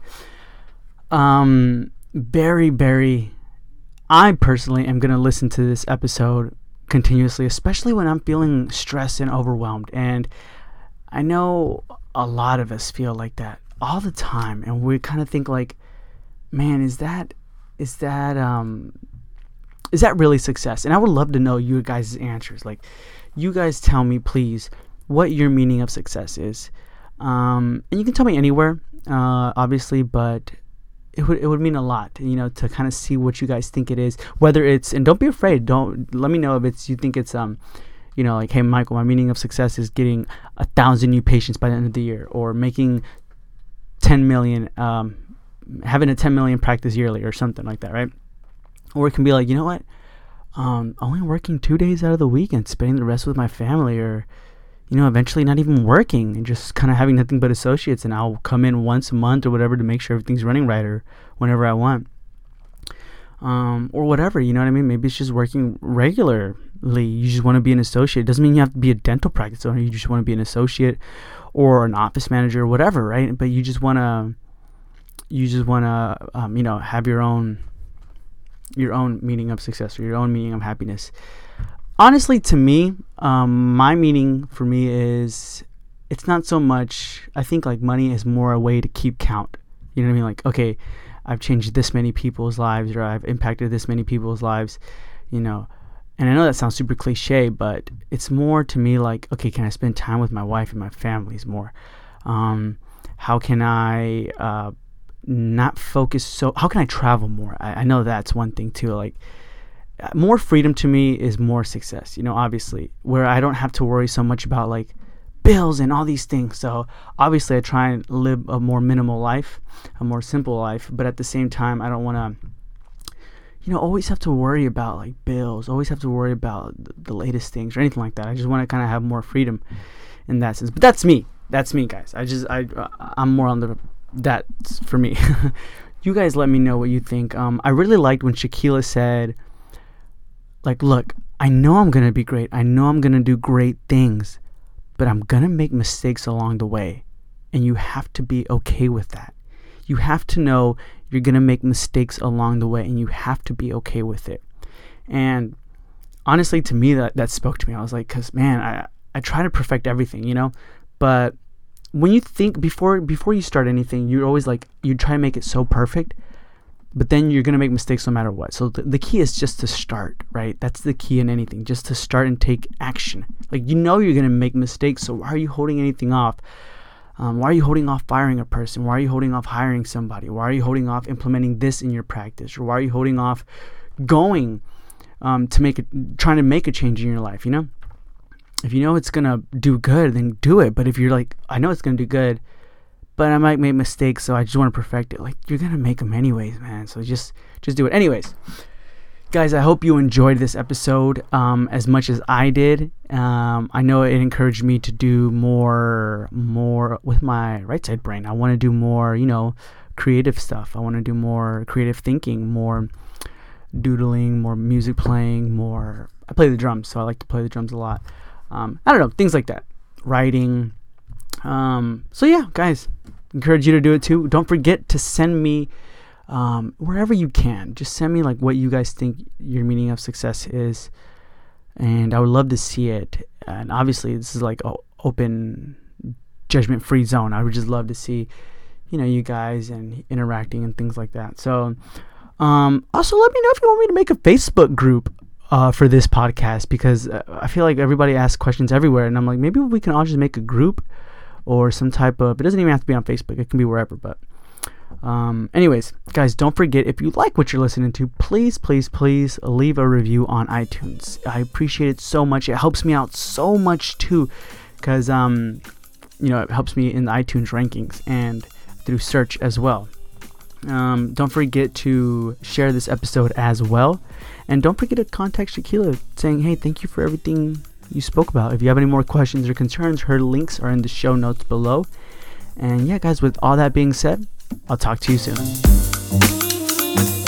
um, very, very, I personally am going to listen to this episode continuously, especially when I'm feeling stressed and overwhelmed. And I know a lot of us feel like that all the time. And we kind of think like, man, is that, is that, um, is that really success? And I would love to know you guys' answers. Like, you guys tell me, please, what your meaning of success is. Um, and you can tell me anywhere, uh, obviously, but it would it would mean a lot, you know, to kind of see what you guys think it is. Whether it's, and don't be afraid. Don't let me know if it's you think it's um, you know, like, hey, Michael, my meaning of success is getting a thousand new patients by the end of the year, or making ten million, um, having a ten million practice yearly, or something like that, right? Or it can be like, you know what? Um, only working two days out of the week and spending the rest with my family, or, you know, eventually not even working and just kind of having nothing but associates, and I'll come in once a month or whatever to make sure everything's running right, or whenever I want, um, or whatever, you know what I mean? Maybe it's just working regularly. You just want to be an associate. It doesn't mean you have to be a dental practice owner. You just want to be an associate or an office manager or whatever, right? But you just want to, you just want to, um, you know, have your own your own meaning of success, or your own meaning of happiness. Honestly, to me, um, my meaning for me is, it's not so much, I think like money is more a way to keep count. You know what I mean? Like, okay, I've changed this many people's lives, or I've impacted this many people's lives, you know. And I know that sounds super cliche, but it's more to me like, okay, can I spend time with my wife and my families more? Um, how can I, uh, not focus so how can I travel more? I, I know that's one thing too. Like, more freedom to me is more success, you know, obviously, where I don't have to worry so much about like bills and all these things. So obviously I try and live a more minimal life, a more simple life, but at the same time I don't want to, you know, always have to worry about like bills, always have to worry about the latest things or anything like that. I just want to kind of have more freedom in that sense. But that's me. That's me, guys. I just I I'm more on the that's for me. You guys let me know what you think. Um, I really liked when Shaquilla said, like, look, I know I'm going to be great. I know I'm going to do great things, but I'm going to make mistakes along the way. And you have to be okay with that. You have to know you're going to make mistakes along the way, and you have to be okay with it. And honestly, to me, that, that spoke to me. I was like, because, man, I, I try to perfect everything, you know, but when you think before before you start anything, you're always like, you try to make it so perfect, but then you're going to make mistakes no matter what. So th- the key is just to start, right? That's the key in anything, just to start and take action. Like, you know you're going to make mistakes, so why are you holding anything off? Um, why are you holding off firing a person? Why are you holding off hiring somebody? Why are you holding off implementing this in your practice? Or why are you holding off going um, to make it, trying to make a change in your life, you know? If you know it's going to do good, then do it. But if you're like, I know it's going to do good, but I might make mistakes, so I just want to perfect it. Like, you're going to make them anyways, man. So just just do it. Anyways, guys, I hope you enjoyed this episode um, as much as I did. Um, I know it encouraged me to do more, more with my right side brain. I want to do more, you know, creative stuff. I want to do more creative thinking, more doodling, more music playing, more. I play the drums, so I like to play the drums a lot. Um, I don't know, things like that. Writing. Um, so yeah, guys, encourage you to do it too. Don't forget to send me um, wherever you can. Just send me like what you guys think your meaning of success is, and I would love to see it. And obviously, this is like an open, judgment-free zone. I would just love to see, you know, you guys and interacting and things like that. So, um, also let me know if you want me to make a Facebook group Uh, for this podcast, because uh, I feel like everybody asks questions everywhere, and I'm like, maybe we can all just make a group or some type of, it doesn't even have to be on Facebook, it can be wherever. But um, anyways, guys, don't forget, if you like what you're listening to, please, please, please leave a review on iTunes. I appreciate it so much. It helps me out so much too, because um, you know, it helps me in the iTunes rankings and through search as well. Um, don't forget to share this episode as well. And don't forget to contact Shaquila saying, hey, thank you for everything you spoke about. If you have any more questions or concerns, her links are in the show notes below. And yeah, guys, with all that being said, I'll talk to you soon.